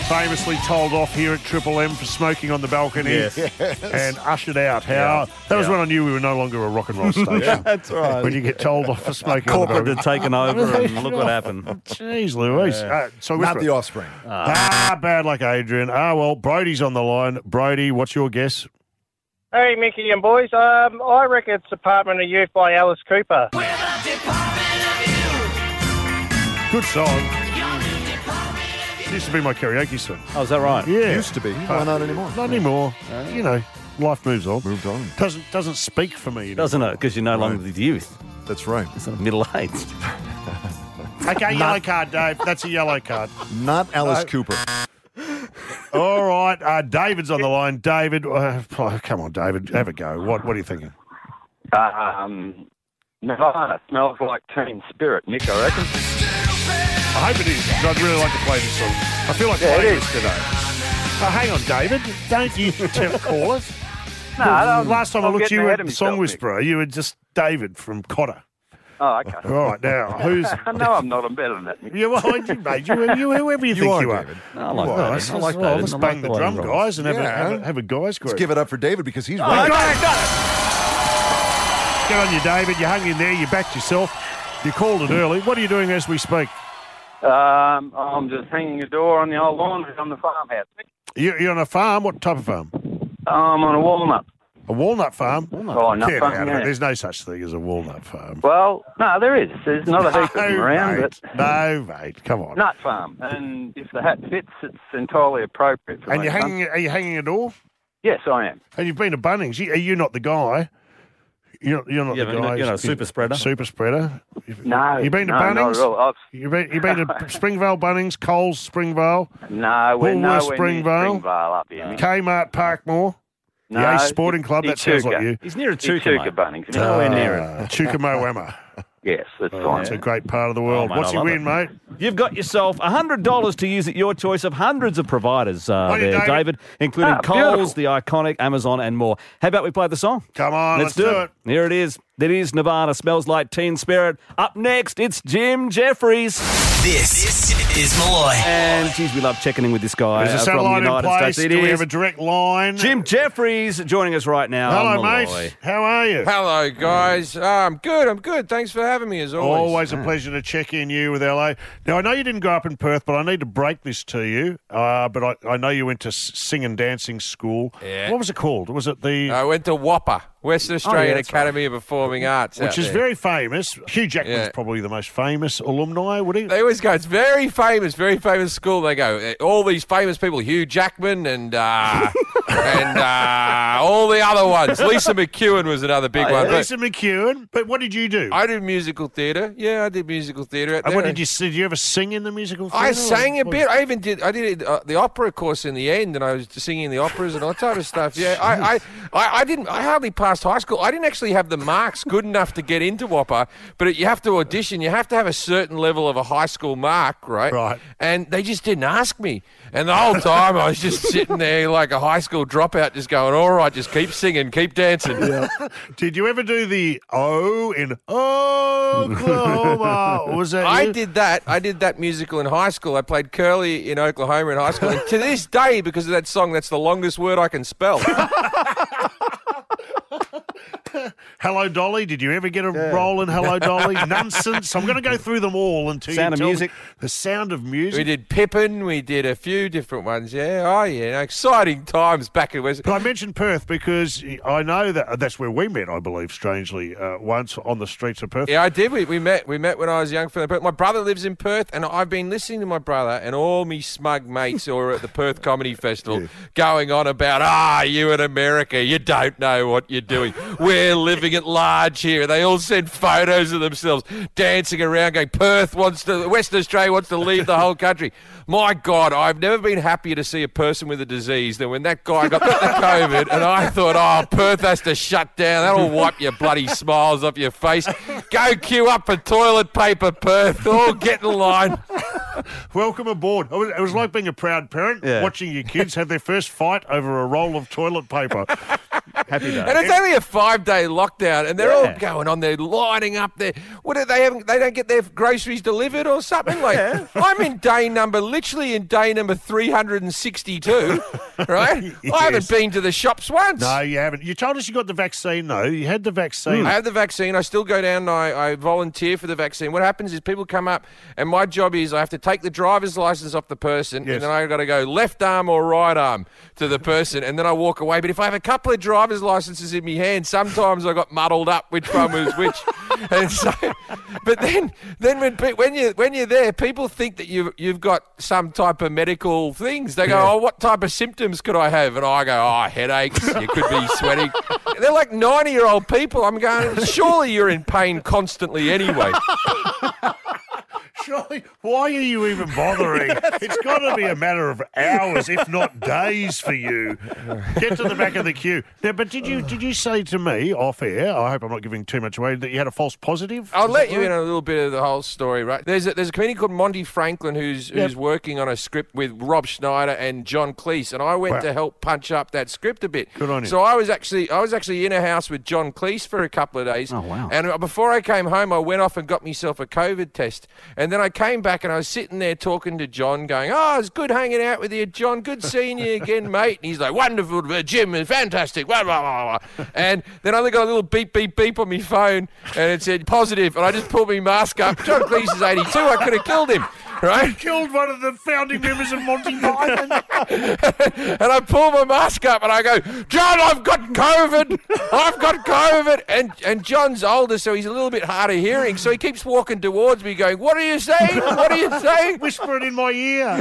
famously told off here at Triple M for smoking on the balcony Yes. and ushered out. That was when I knew we were no longer a rock and roll station. That's right. When you get told off for smoking on the Corporate balcony. had taken over and look what happened. Jeez Louise. So Not the Offspring. bad luck, Adrian. Well, Brody's on the line. Brody, what's your guess? Hey, Mickey and boys. I reckon it's Department of Youth by Alice Cooper. Good song. Used to be my karaoke song. Oh, is that right? Yeah. Used to be. Why not anymore? Not anymore. You know, life moves on. Moved on. Doesn't speak for me. Doesn't it? Because you're no longer the youth. That's right. It's middle-aged. Okay, yellow card, Dave. That's a yellow card. Not Alice Cooper. All right. David's on the line. David, come on, David. Have a go. What are you thinking? Nirvana smells like Teen Spirit, Nick, I reckon. I hope it is, because I'd really like to play this song. I feel like playing this today. Hang on, David. Don't you call us? No, last time I looked, you were ahead of the Song myself, Whisperer. You were just David from Cotter. Oh, okay. All right, now, who's... No, I'm not. I'm better than that, Nick. You are, mate. You whoever you think you are. David. I like that. Let's I like that. let's bang the drum, guys, and Yeah. have a guys group. Let's give it up for David because he's Got right. it. Good on you, David. You hung in there. You backed yourself. You called it early. What are you doing as we speak? I'm just hanging a door on the old laundry on the farmhouse, Nick. You're on a farm? What type of farm? I'm on a walnut. A walnut farm? Oh, nut Get farm, out of yeah. it. There's no such thing as a walnut farm. Well, no, there is. There's not a heap of them around, mate. but No, mate. Come on. nut farm. And if the hat fits, it's entirely appropriate for And my you're son. hanging? Are you hanging a door? Yes, I am. And you've been to Bunnings. Are you not the guy? You're not Yeah, the but guy. you're not a super spreader. Super spreader. No. You been to no, Bunnings? Not at all. You've been to Springvale Bunnings, Coles Springvale, No, we're Woolworths nowhere Springvale, near Springvale up here. Nick. Kmart Parkmore, No, the Ace Sporting Club. That sounds like you. He's near a Echuca Chuka, mate. Bunnings. Nowhere near it. Chukamoama. Yes, that's Oh, fine. it's a great part of the world. Oh, mate, What's I your love win, it. mate? You've got yourself $100 to use at your choice of hundreds of providers On you, there, David. David, including beautiful. Coles, the Iconic, Amazon, and more. How about we play the song? Come on, let's do it. Here it is. That is Nirvana, Smells Like Teen Spirit. Up next, it's Jim Jeffries. This is Malloy. And, geez, we love checking in with this guy There's a from the satellite in United place. States. It Do we is have a direct line? Jim Jeffries joining us right now. Hello, on mate. Malloy. How are you? Hello, guys. I'm good. Thanks for having me, as always. Always a pleasure to check in you with LA. Now, I know you didn't grow up in Perth, but I need to break this to you. But I know you went to sing and dancing school. Yeah. What was it called? Was it the... I went to WAPA, Western Australian that's Academy of Performing Arts. which out is there. very famous. Hugh Jackman's Yeah. probably the most famous alumni, would he? They always go, it's very famous school. They go, all these famous people, Hugh Jackman and all the other ones. Lisa McEwen was another big one. Lisa McEwen. But what did you do? I did musical theatre. Yeah, I did musical theatre. And what did you ever sing in the musical theatre? I sang a bit. I did the opera course in the end, and I was singing the operas and all that type of stuff. Yeah, I hardly passed high school. I didn't actually have the marks good enough to get into WAPA, but you have to audition. You have to have a certain level of a high school mark, right? Right. And they just didn't ask me. And the whole time I was just sitting there like a high school dropout, just going, all right, just keep singing, keep dancing. Yeah. Did you ever do the O in Oklahoma? Was that I you? did that. I did that musical in high school. I played Curly in Oklahoma in high school. And to this day, because of that song, that's the longest word I can spell. Hello, Dolly. Did you ever get a role in Hello, Dolly? Nonsense. I'm going to go through them all until Sound you of tell Music. me the Sound of Music. We did Pippin. We did a few different ones. Yeah. Oh, yeah. Exciting times back in West. But I mentioned Perth because I know that's where we met, I believe, strangely, once on the streets of Perth. Yeah, I did. We met when I was young. But my brother lives in Perth, and I've been listening to my brother and all me smug mates who are at the Perth Comedy Festival going on about, you in America, you don't know what you're doing. We're living at large here. They all send photos of themselves dancing around going, Western Australia wants to leave the whole country. My God, I've never been happier to see a person with a disease than when that guy got the COVID and I thought, Perth has to shut down. That'll wipe your bloody smiles off your face. Go queue up for toilet paper, Perth. All get in line. Welcome aboard. It was like being a proud parent watching your kids have their first fight over a roll of toilet paper. Happy day. And it's only a 5-day lockdown, and they're all going on there, lining up there. What are they? They don't get their groceries delivered or something? Like, I'm literally in day number 362, right? Yes. I haven't been to the shops once. No, you haven't. You told us you got the vaccine, though. You had the vaccine. I have the vaccine. I still go down and I volunteer for the vaccine. What happens is people come up, and my job is I have to take the driver's license off the person, and then I've got to go left arm or right arm to the person, and then I walk away. But if I have a couple of driver's licenses in my hand, sometimes I got muddled up which one was which. And so, but then when you're there, people think that you've got some type of medical things. They go, "Oh, what type of symptoms could I have?" And I go, "Oh, headaches. You could be sweating." They're like 90-year-old people. I'm going, surely you're in pain constantly anyway. Surely, why are you even bothering? It's got to be a matter of hours, if not days, for you. Get to the back of the queue. Now, but did you say to me off air? I hope I'm not giving too much away. That you had a false positive. I'll let you in a little bit of the whole story. Right? There's a comedian called Monty Franklin who's working on a script with Rob Schneider and John Cleese, and I went to help punch up that script a bit. Good on you. So I was actually in a house with John Cleese for a couple of days. Oh wow! And before I came home, I went off and got myself a COVID test, and then I came back and I was sitting there talking to John, going, "Oh, it's good hanging out with you, John. Good seeing you again, mate." And he's like, "Wonderful, Jim, is fantastic." Blah, blah, blah, blah. And then I got a little beep, beep, beep on my phone, and it said positive. And I just pulled my mask up. John Cleese is 82. I could have killed him. Right? You killed one of the founding members of Monty Python. And I pull my mask up and I go, "John, I've got COVID. I've got COVID." And John's older, so he's a little bit hard of hearing. So he keeps walking towards me going, "What are you saying? What are you saying?" Whisper it in my ear.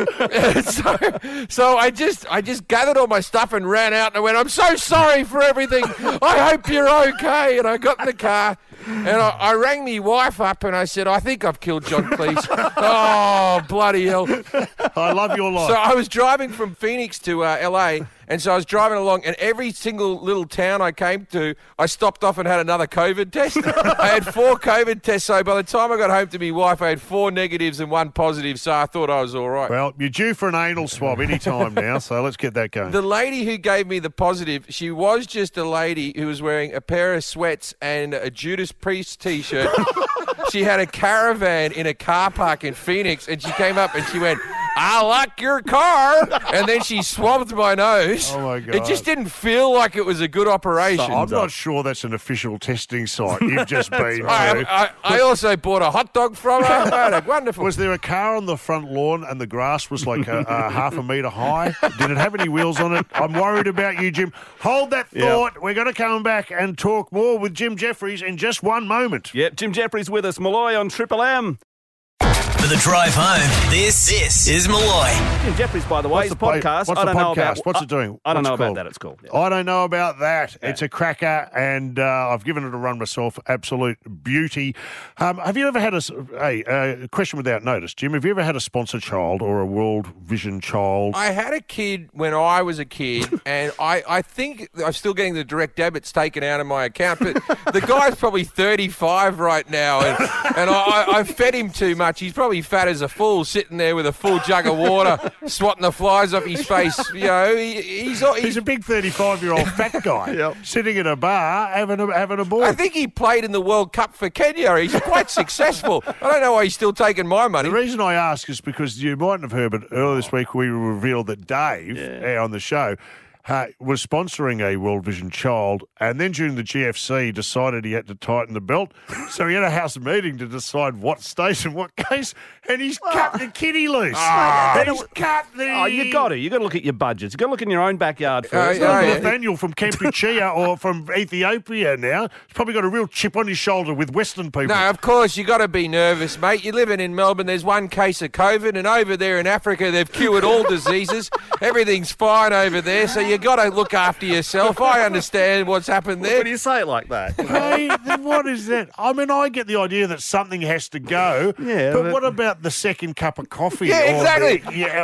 So I just gathered all my stuff and ran out and I went, "I'm so sorry for everything. I hope you're okay." And I got in the car and I rang my wife up and I said, "I think I've killed John Cleese." Oh, bloody hell. I love your life. So I was driving from Phoenix to LA, and so I was driving along, and every single little town I came to, I stopped off and had another COVID test. I had 4 COVID tests, so by the time I got home to my wife, I had 4 negatives and 1 positive, so I thought I was all right. Well, you're due for an anal swab any time now, so let's get that going. The lady who gave me the positive, she was just a lady who was wearing a pair of sweats and a Judas Priest T-shirt. She had a caravan in a car park in Phoenix, and she came up and she went, "I like your car," and then she swabbed my nose. Oh my God! It just didn't feel like it was a good operation. So I'm not sure that's an official testing site you've just been to. I also bought a hot dog from her. Wonderful. Was there a car on the front lawn and the grass was like a half a metre high? Did it have any wheels on it? I'm worried about you, Jim. Hold that thought. Yep. We're going to come back and talk more with Jim Jeffries in just one moment. Yep, Jim Jeffries with us. Malloy on Triple M. For the drive home, this is Malloy. Jim Jeffries, by the way, his podcast. What's the podcast? What's it doing? I don't know about that, it's called. Yeah. I don't know about that. Yeah. It's a cracker, and I've given it a run myself. Absolute beauty. Have you ever had a question without notice, Jim? Have you ever had a sponsor child or a World Vision child? I had a kid when I was a kid, and I think I'm still getting the direct debits taken out of my account, but the guy's probably 35 right now, and I fed him too much. He's probably fat as a fool, sitting there with a full jug of water, swatting the flies off his face. You know, he's a big 35-year-old fat guy sitting in a bar having a ball. I think he played in the World Cup for Kenya. He's quite successful. I don't know why he's still taking my money. The reason I ask is because you mightn't have heard, but earlier this week we revealed that Dave on the show was sponsoring a World Vision child, and then during the GFC decided he had to tighten the belt. So he had a house meeting to decide what state and what case, and he's cut the kitty loose. He's cut the... Oh, you got to look at your budgets. You got to look in your own backyard first. Nathaniel from Kampuchea or from Ethiopia now, he's probably got a real chip on his shoulder with Western people. No, of course, you got to be nervous, mate. You're living in Melbourne, there's 1 case of COVID, and over there in Africa, they've cured all diseases. Everything's fine over there, so you got to look after yourself. I understand what's happened there. When you say it like that. Hey, then what is that? I mean, I get the idea that something has to go. Yeah, but what about the second cup of coffee? Yeah, exactly.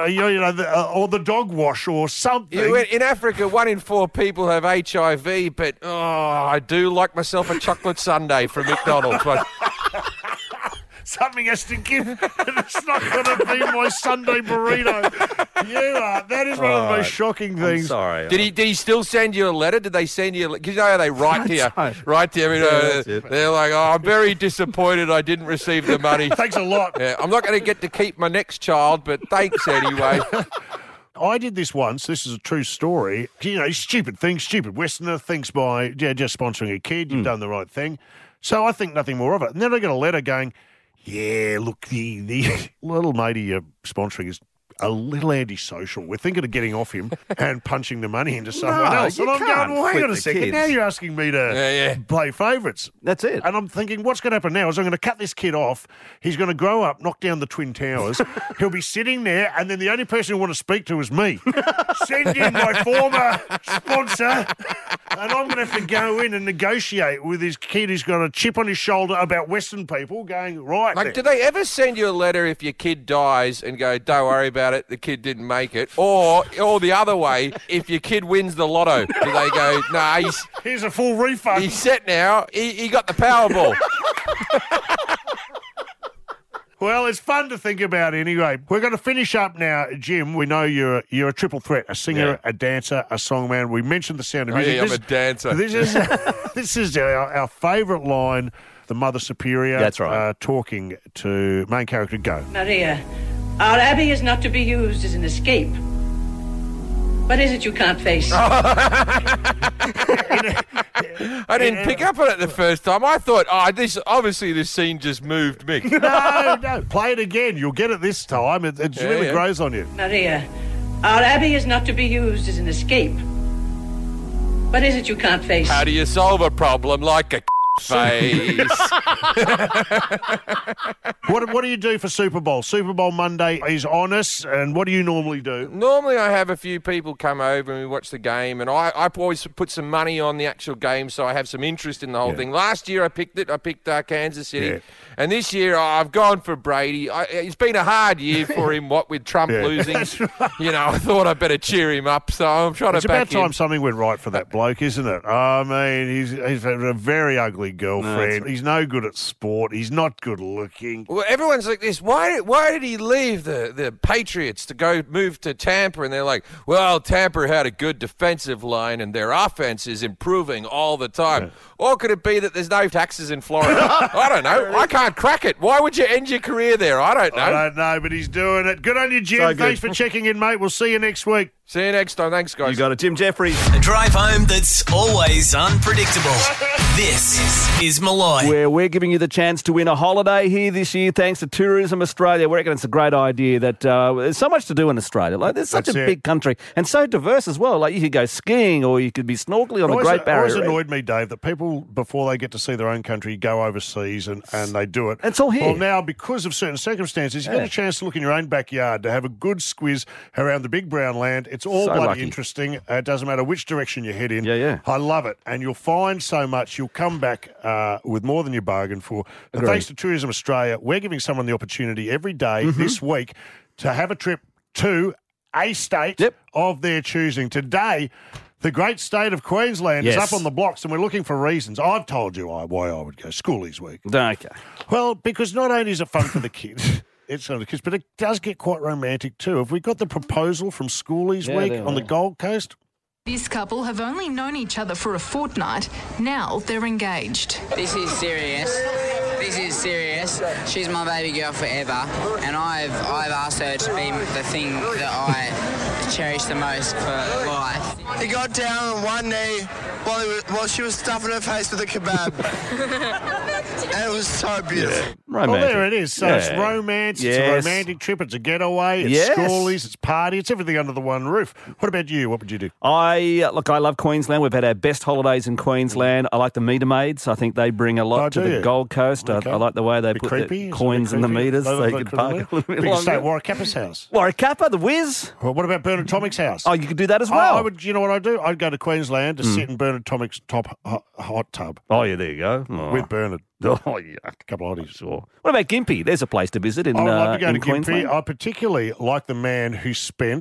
Or the dog wash or something. In Africa, 1 in 4 people have HIV, but I do like myself a chocolate sundae from McDonald's. Something has to give, and it's not going to be my Sunday burrito. That is one of the most shocking things. Sorry. Did he still send you a letter? Did they send you? Because you know how they write to you. They're like, "Oh, I'm very disappointed. I didn't receive the money. Thanks a lot. Yeah, I'm not going to get to keep my next child, but thanks anyway." I did this once. This is a true story. You know, stupid thing, stupid Westerner thinks by just sponsoring a kid, you've done the right thing. So I think nothing more of it. And then I get a letter going, yeah, look, the little matey you're sponsoring is a little antisocial. We're thinking of getting off him and punching the money into someone else. And I'm going, well, hang on a second. Kids. Now you're asking me to play favourites. That's it. And I'm thinking, what's going to happen now is I'm going to cut this kid off. He's going to grow up, knock down the Twin Towers. He'll be sitting there, and then the only person who want to speak to is me. Send in my former sponsor, and I'm going to have to go in and negotiate with his kid who's got a chip on his shoulder about Western people going, right. Like, do they ever send you a letter if your kid dies and go, don't worry about it, the kid didn't make it? Or the other way, if your kid wins the lotto, do they go, no, here's a full refund. He's set now. He got the Powerball. Well, it's fun to think about anyway. We're going to finish up now, Jim. We know you're a triple threat, a singer, a dancer, a songman. We mentioned the Sound of Music. Yeah, I'm a dancer. This is our favourite line, the Mother Superior. That's right. Talking to main character, Go. Maria, our abbey is not to be used as an escape. What is it you can't face? I didn't pick up on it the first time. I thought, this scene just moved me. No. Play it again. You'll get it this time. It really grows on you. Maria, our abbey is not to be used as an escape. What is it you can't face? How do you solve a problem like a face? What do you do for Super Bowl? Super Bowl Monday is on us, and what do you normally do? Normally I have a few people come over and we watch the game, and I always put some money on the actual game so I have some interest in the whole thing. Last year I picked Kansas City, and this year I've gone for Brady. It's been a hard year for him, with Trump losing. Right. I thought I'd better cheer him up, so I'm trying to back him. It's about time something went right for that bloke, isn't it? I mean, he's had a very ugly girlfriend. He's no good at sport. He's not good looking. Well, everyone's like this. Why did he leave the Patriots to go move to Tampa? And they're like, well, Tampa had a good defensive line and their offense is improving all the time. Yeah. Or could it be that there's no taxes in Florida? I don't know. I can't crack it. Why would you end your career there? I don't know. I don't know, but he's doing it. Good on you, Jim. So thanks for checking in, mate. We'll see you next week. See you next time. Thanks, guys. You got it, Jim Jeffries. A drive home that's always unpredictable. This is Malloy. Where we're giving you the chance to win a holiday here this year thanks to Tourism Australia. We reckon it's a great idea that there's so much to do in Australia. Like, there's such a big country and so diverse as well. Like, you could go skiing or you could be snorkeling on the Great Barrier Reef. It always annoyed me, Dave, that people, before they get to see their own country, go overseas and they do it. It's all here. Well, now, because of certain circumstances, you get a chance to look in your own backyard, to have a good squiz around the big brown land. It's all bloody lucky. Interesting. It doesn't matter which direction you head in. Yeah. I love it. And you'll find so much. You'll come back with more than you bargained for. And thanks to Tourism Australia, we're giving someone the opportunity every day this week to have a trip to a state of their choosing. Today, the great state of Queensland is up on the blocks, and we're looking for reasons. I've told you why I would go Schoolies Week. Okay. Well, because not only is it fun for the kids, it's fun for the kids, but it does get quite romantic too. Have we got the proposal from Schoolies Week on the Gold Coast? This couple have only known each other for a fortnight. Now they're engaged. This is serious. She's my baby girl forever, and I've asked her to be the thing that I cherish the most for life. He got down on one knee while she was stuffing her face with a kebab. And it was so beautiful. Romantic. Well, there it is. So it's romance, it's a romantic trip, it's a getaway, it's schoolies, it's party, it's everything under the one roof. What about you? What would you do? I love Queensland. We've had our best holidays in Queensland. I like the meter maids. I think they bring a lot to the Gold Coast. Okay. I like the way they put the coins in the meters so you can park a little bit longer. Stay at Warracappa's house. Warracappa, the Whiz. Well, what about Bernard Tomic's house? Oh, you could do that as well. I would. You know what I'd do? I'd go to Queensland to sit in Bernard Tomic's top hot tub. Oh, yeah, there you go. With Bernard. Oh, yeah. A couple of oddies. Sure. What about Gympie? There's a place to visit in I'd love to go to Queensland. Gympie. I particularly like the man who spent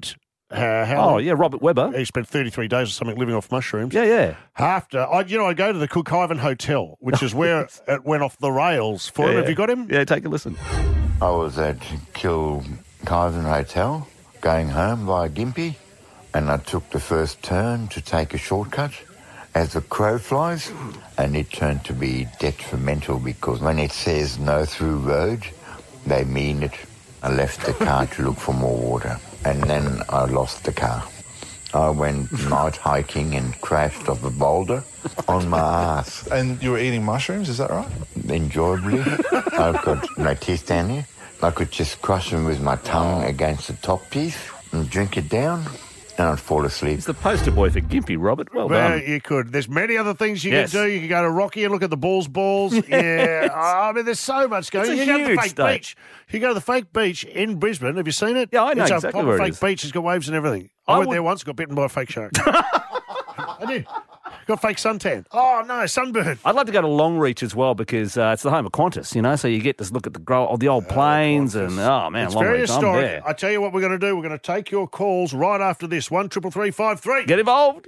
Robert Webber. He spent 33 days or something living off mushrooms. Yeah. After, I go to the Cookhaven Hotel, which is where it went off the rails for him. Have you got him? Yeah, take a listen. I was at Cookhaven Hotel, going home via Gympie, and I took the first turn to take a shortcut as the crow flies, and it turned to be detrimental because when it says no through road, they mean it. I left the car to look for more water, and then I lost the car. I went night hiking and crashed off a boulder on my ass. And you were eating mushrooms, is that right? Enjoyably. I've got my teeth down here. I could just crush them with my tongue against the top teeth and drink it down, and I'd fall asleep. He's the poster boy for Gympie, Robert. Well done. You could. There's many other things you can do. You can go to Rocky and look at the balls. Yeah. I mean, there's so much going. It's You a go to the huge fake state. beach. You go to the fake beach in Brisbane. Have you seen it? Yeah, I know it's exactly a where it fake is. beach. It's got waves and everything. I went there once, got bitten by a fake shark. I did. Got fake suntan. Oh, no, sunburn. I'd like to go to Longreach as well because it's the home of Qantas, so you get to look at the old plains and, It's very Longreach, I'm historic. there. I tell you what we're going to do. We're going to take your calls right after this. 1-333-5-3. Get involved.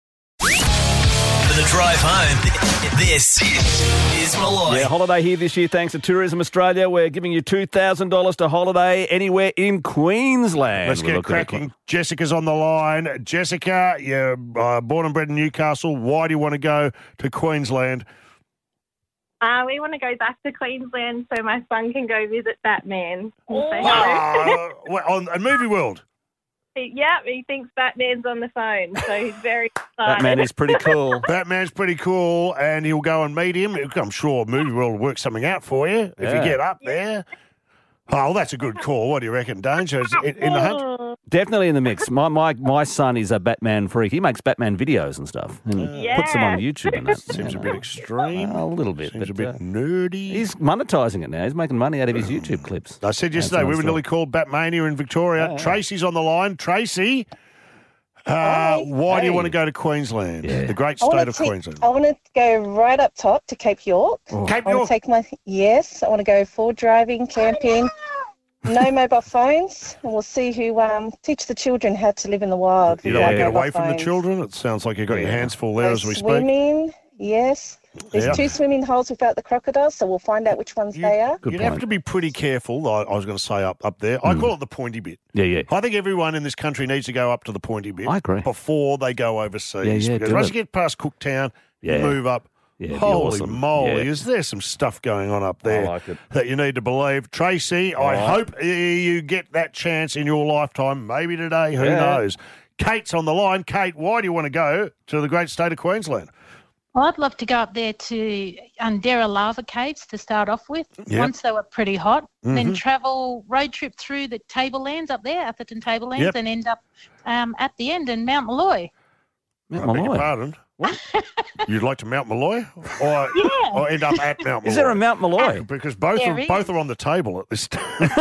For the drive home, this is Malloy. Yeah, holiday here this year thanks to Tourism Australia. We're giving you $2,000 to holiday anywhere in Queensland. Let's get cracking. Jessica's on the line. Jessica, you're born and bred in Newcastle. Why do you want to go to Queensland? We want to go back to Queensland so my son can go visit Batman and say hello. On Movie World. Yeah, he thinks Batman's on the phone, so he's very excited. Batman is pretty cool. Batman's pretty cool, and he'll go and meet him. I'm sure Movie World will work something out for you if you get up there. Oh, well, that's a good call. What do you reckon, Danger? In the hunt? Definitely in the mix. My son is a Batman freak. He makes Batman videos and stuff and puts them on YouTube and that. Seems a bit extreme. A little bit. Seems a bit nerdy. He's monetising it now. He's making money out of his YouTube clips. I said yesterday we were nearly called Batmania in Victoria. Tracy's on the line. Tracy, why do you want to go to Queensland, the great state of Queensland? I want to go right up top to Cape York. Cape I want to take I want to go full driving, camping, no mobile phones, and we'll see who teach the children how to live in the wild. You don't want to get without away mobile from the phones. children? It sounds like you've got your hands full there as we speak. Swimming, yes. There's 2 swimming holes without the crocodiles, so we'll find out which ones they are. You'd have to be pretty careful, I was going to say, up there. I call it the pointy bit. Yeah. I think everyone in this country needs to go up to the pointy bit. I agree. Before they go overseas. Yeah, Because do once it. you get past Cooktown, Yeah. you move up. Yeah, it'd be Holy awesome. moly, Yeah. is there some stuff going on up there I like it. that you need to believe? Tracy, I hope you get that chance in your lifetime, maybe today, who knows? Kate's on the line. Kate, why do you want to go to the great state of Queensland? Well, I'd love to go up there to Undera Lava Caves to start off with. Yep. Once they were pretty hot. Then Mhm. travel road trip through the Tablelands up there, Atherton Tablelands, Yep. and end up at the end in Mount Malloy. I beg your pardon. What? You'd like to Mount Malloy? Or end up at Mount Malloy? Is there a Mount Malloy? Because both There are on the table at this stage.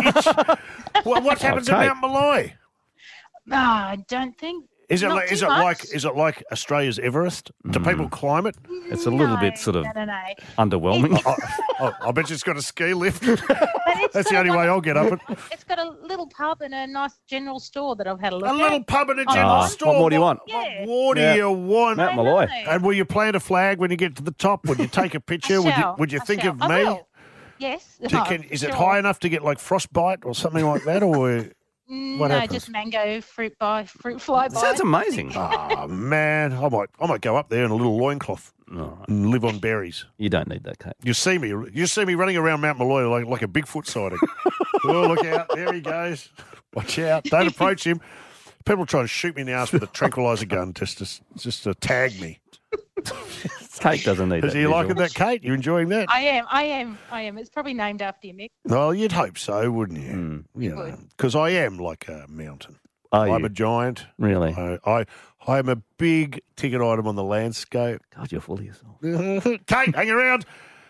What happens at Kate. Mount Malloy? No, I don't think. Is it not like, too is it much. like is it like Australia's Everest? Do people climb it? It's a little bit sort of No. underwhelming. I bet you it's got a ski lift. It's That's the got only way I'll get up it. It's got a little pub and a nice general store that I've had a look A at. little pub and a general store. What more do you want? Yeah. What more do Yeah. you want? Mount Malloy. And will you plant a flag when you get to the top? Would you take a picture? Would you think of I me? will. Yes. Is it Sure. high enough to get like frostbite or something like that? Or what no, happens? just mango fruit fly by. Sounds amazing. Oh man, I might go up there in a little loincloth and live on berries. You don't need that, Kate. You see me running around Mount Malloy like a Bigfoot sighting. Oh, look out! There he goes. Watch out! Don't approach him. People try to shoot me in the ass with a tranquilizer gun just to tag me. Kate doesn't need that. Are you liking that, Kate? You enjoying that? I am. It's probably named after you, Mick. Well, you'd hope so, wouldn't you? You know, because I am like a mountain. Are I'm you? a giant. Really? I am a big ticket item on the landscape. God, you're full of yourself. Kate, hang around.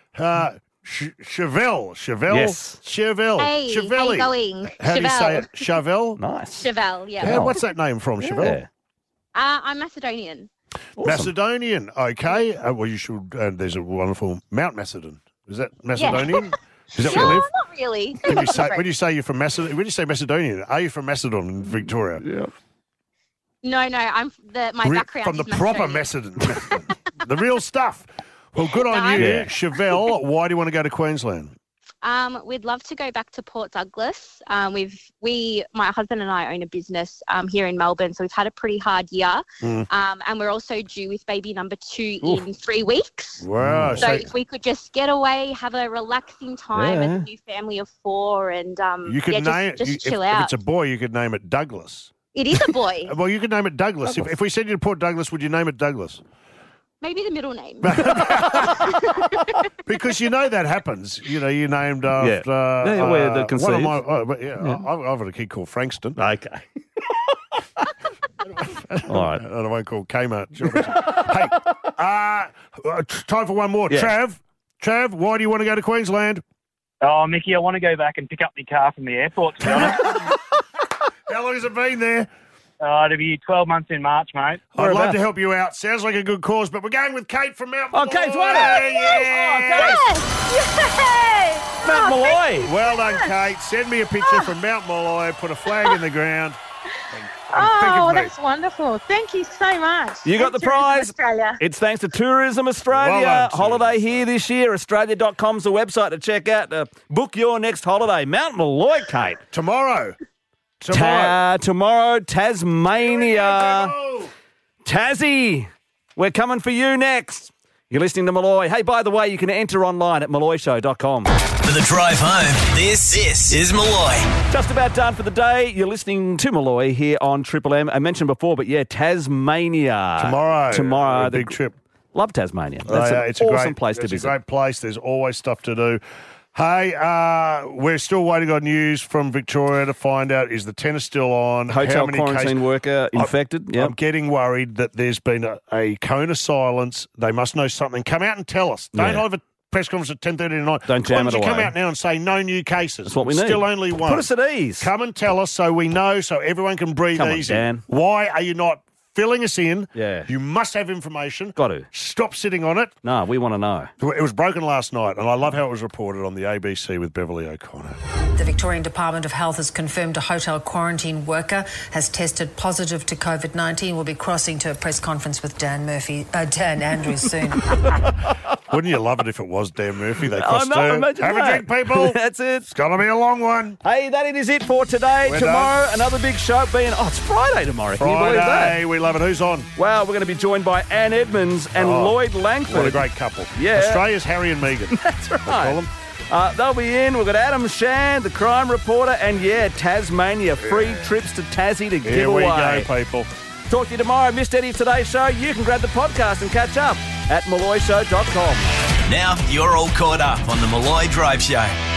Chevelle. Yes. Chevelle. Hey, Chevelle. how you going? How do you say it? Chevelle. Chevelle? Nice. Chevelle, yeah. Yeah, what's that name from, Chevelle? I'm Macedonian. Awesome. Macedonian. Okay. Well, you should. There's a wonderful Mount Macedon. Is that Macedonian? Is that where you No, live? not really. When you say you're from Macedon, when you say Macedonian, are you from Macedon in Victoria? Yeah. No, I'm my background from the is proper Macedonian. Macedon. The real stuff. Well, good on you, Yeah. Chevelle. Why do you want to go to Queensland? We'd love to go back to Port Douglas. My husband and I own a business here in Melbourne, so we've had a pretty hard year. And we're also due with baby number 2 in 3 weeks. Wow. So if we could just get away, have a relaxing time as a new family of 4 and you could name just if, chill if out. it's a boy, you could name it Douglas. It is a boy. Well, you could name it Douglas. If we send you to Port Douglas, would you name it Douglas? Maybe the middle name. Because you know that happens. You know, you named after where the one of my. conceived. I've got a kid called Frankston. Okay. All right. And I won't call Kmart. Hey, time for one more. Yeah. Trav, why do you want to go to Queensland? Oh, Mickey, I want to go back and pick up my car from the airport, to be honest. How long has it been there? It'll be 12 months in March, mate. I'd love to help you out. Sounds like a good cause, but we're going with Kate from Mount Malloy. Oh, Kate's won it. Yeah. Mount Malloy. Well done, Kate. Send me a picture from Mount Malloy. Put a flag in the ground. Oh, that's wonderful. Thank you so much. You got the Thanks, Tourism prize. Australia. It's thanks to Tourism Australia. Well done, holiday here this year. Australia.com's the website to check out. Book your next holiday. Mount Malloy, Kate. Tomorrow, Tasmania. Tassie. We're coming for you next. You're listening to Malloy. Hey, by the way, you can enter online at malloyshow.com. For the drive home, this is Malloy. Just about done for the day. You're listening to Malloy here on Triple M. I mentioned before, but yeah, Tasmania. Tomorrow. A big trip. Love Tasmania. That's an awesome place to visit. It's a great place. There's always stuff to do. Hey, we're still waiting on news from Victoria to find out, is the tennis still on? Hotel How many quarantine cases? worker infected. I'm getting worried that there's been a cone of silence. They must know something. Come out and tell us. Don't have a press conference at 10:30 tonight. Don't jam it Why don't you come away. out now and say no new cases? That's what we need. Still only one. Put us at ease. Come and tell us so we know, so everyone can breathe Come on, easy. Dan. Why are you not filling us in? Yeah. You must have information. Got to. Stop sitting on it. No, we want to know. It was broken last night, and I love how it was reported on the ABC with Beverly O'Connor. The Victorian Department of Health has confirmed a hotel quarantine worker has tested positive to COVID-19. We'll be crossing to a press conference with Dan Andrews soon. Wouldn't you love it if it was Dan Murphy? They I crossed know, to. imagine Have that. a drink, people. That's it. It's going to be a long one. Hey, that is it for today. We're Tomorrow, another big show being... Oh, it's Friday tomorrow. Can you believe that? Friday, we love it. Who's on? Well, we're going to be joined by Ann Edmonds and Lloyd Langford. What a great couple. Yeah. Australia's Harry and Meghan. That's They call right. them. They'll be in. We've got Adam Shan, the crime reporter, and Tasmania. Free trips to Tassie to give Here we away. go, people. Talk to you tomorrow. Missed any of today's show? You can grab the podcast and catch up at malloyshow.com. Now you're all caught up on the Malloy Drive Show.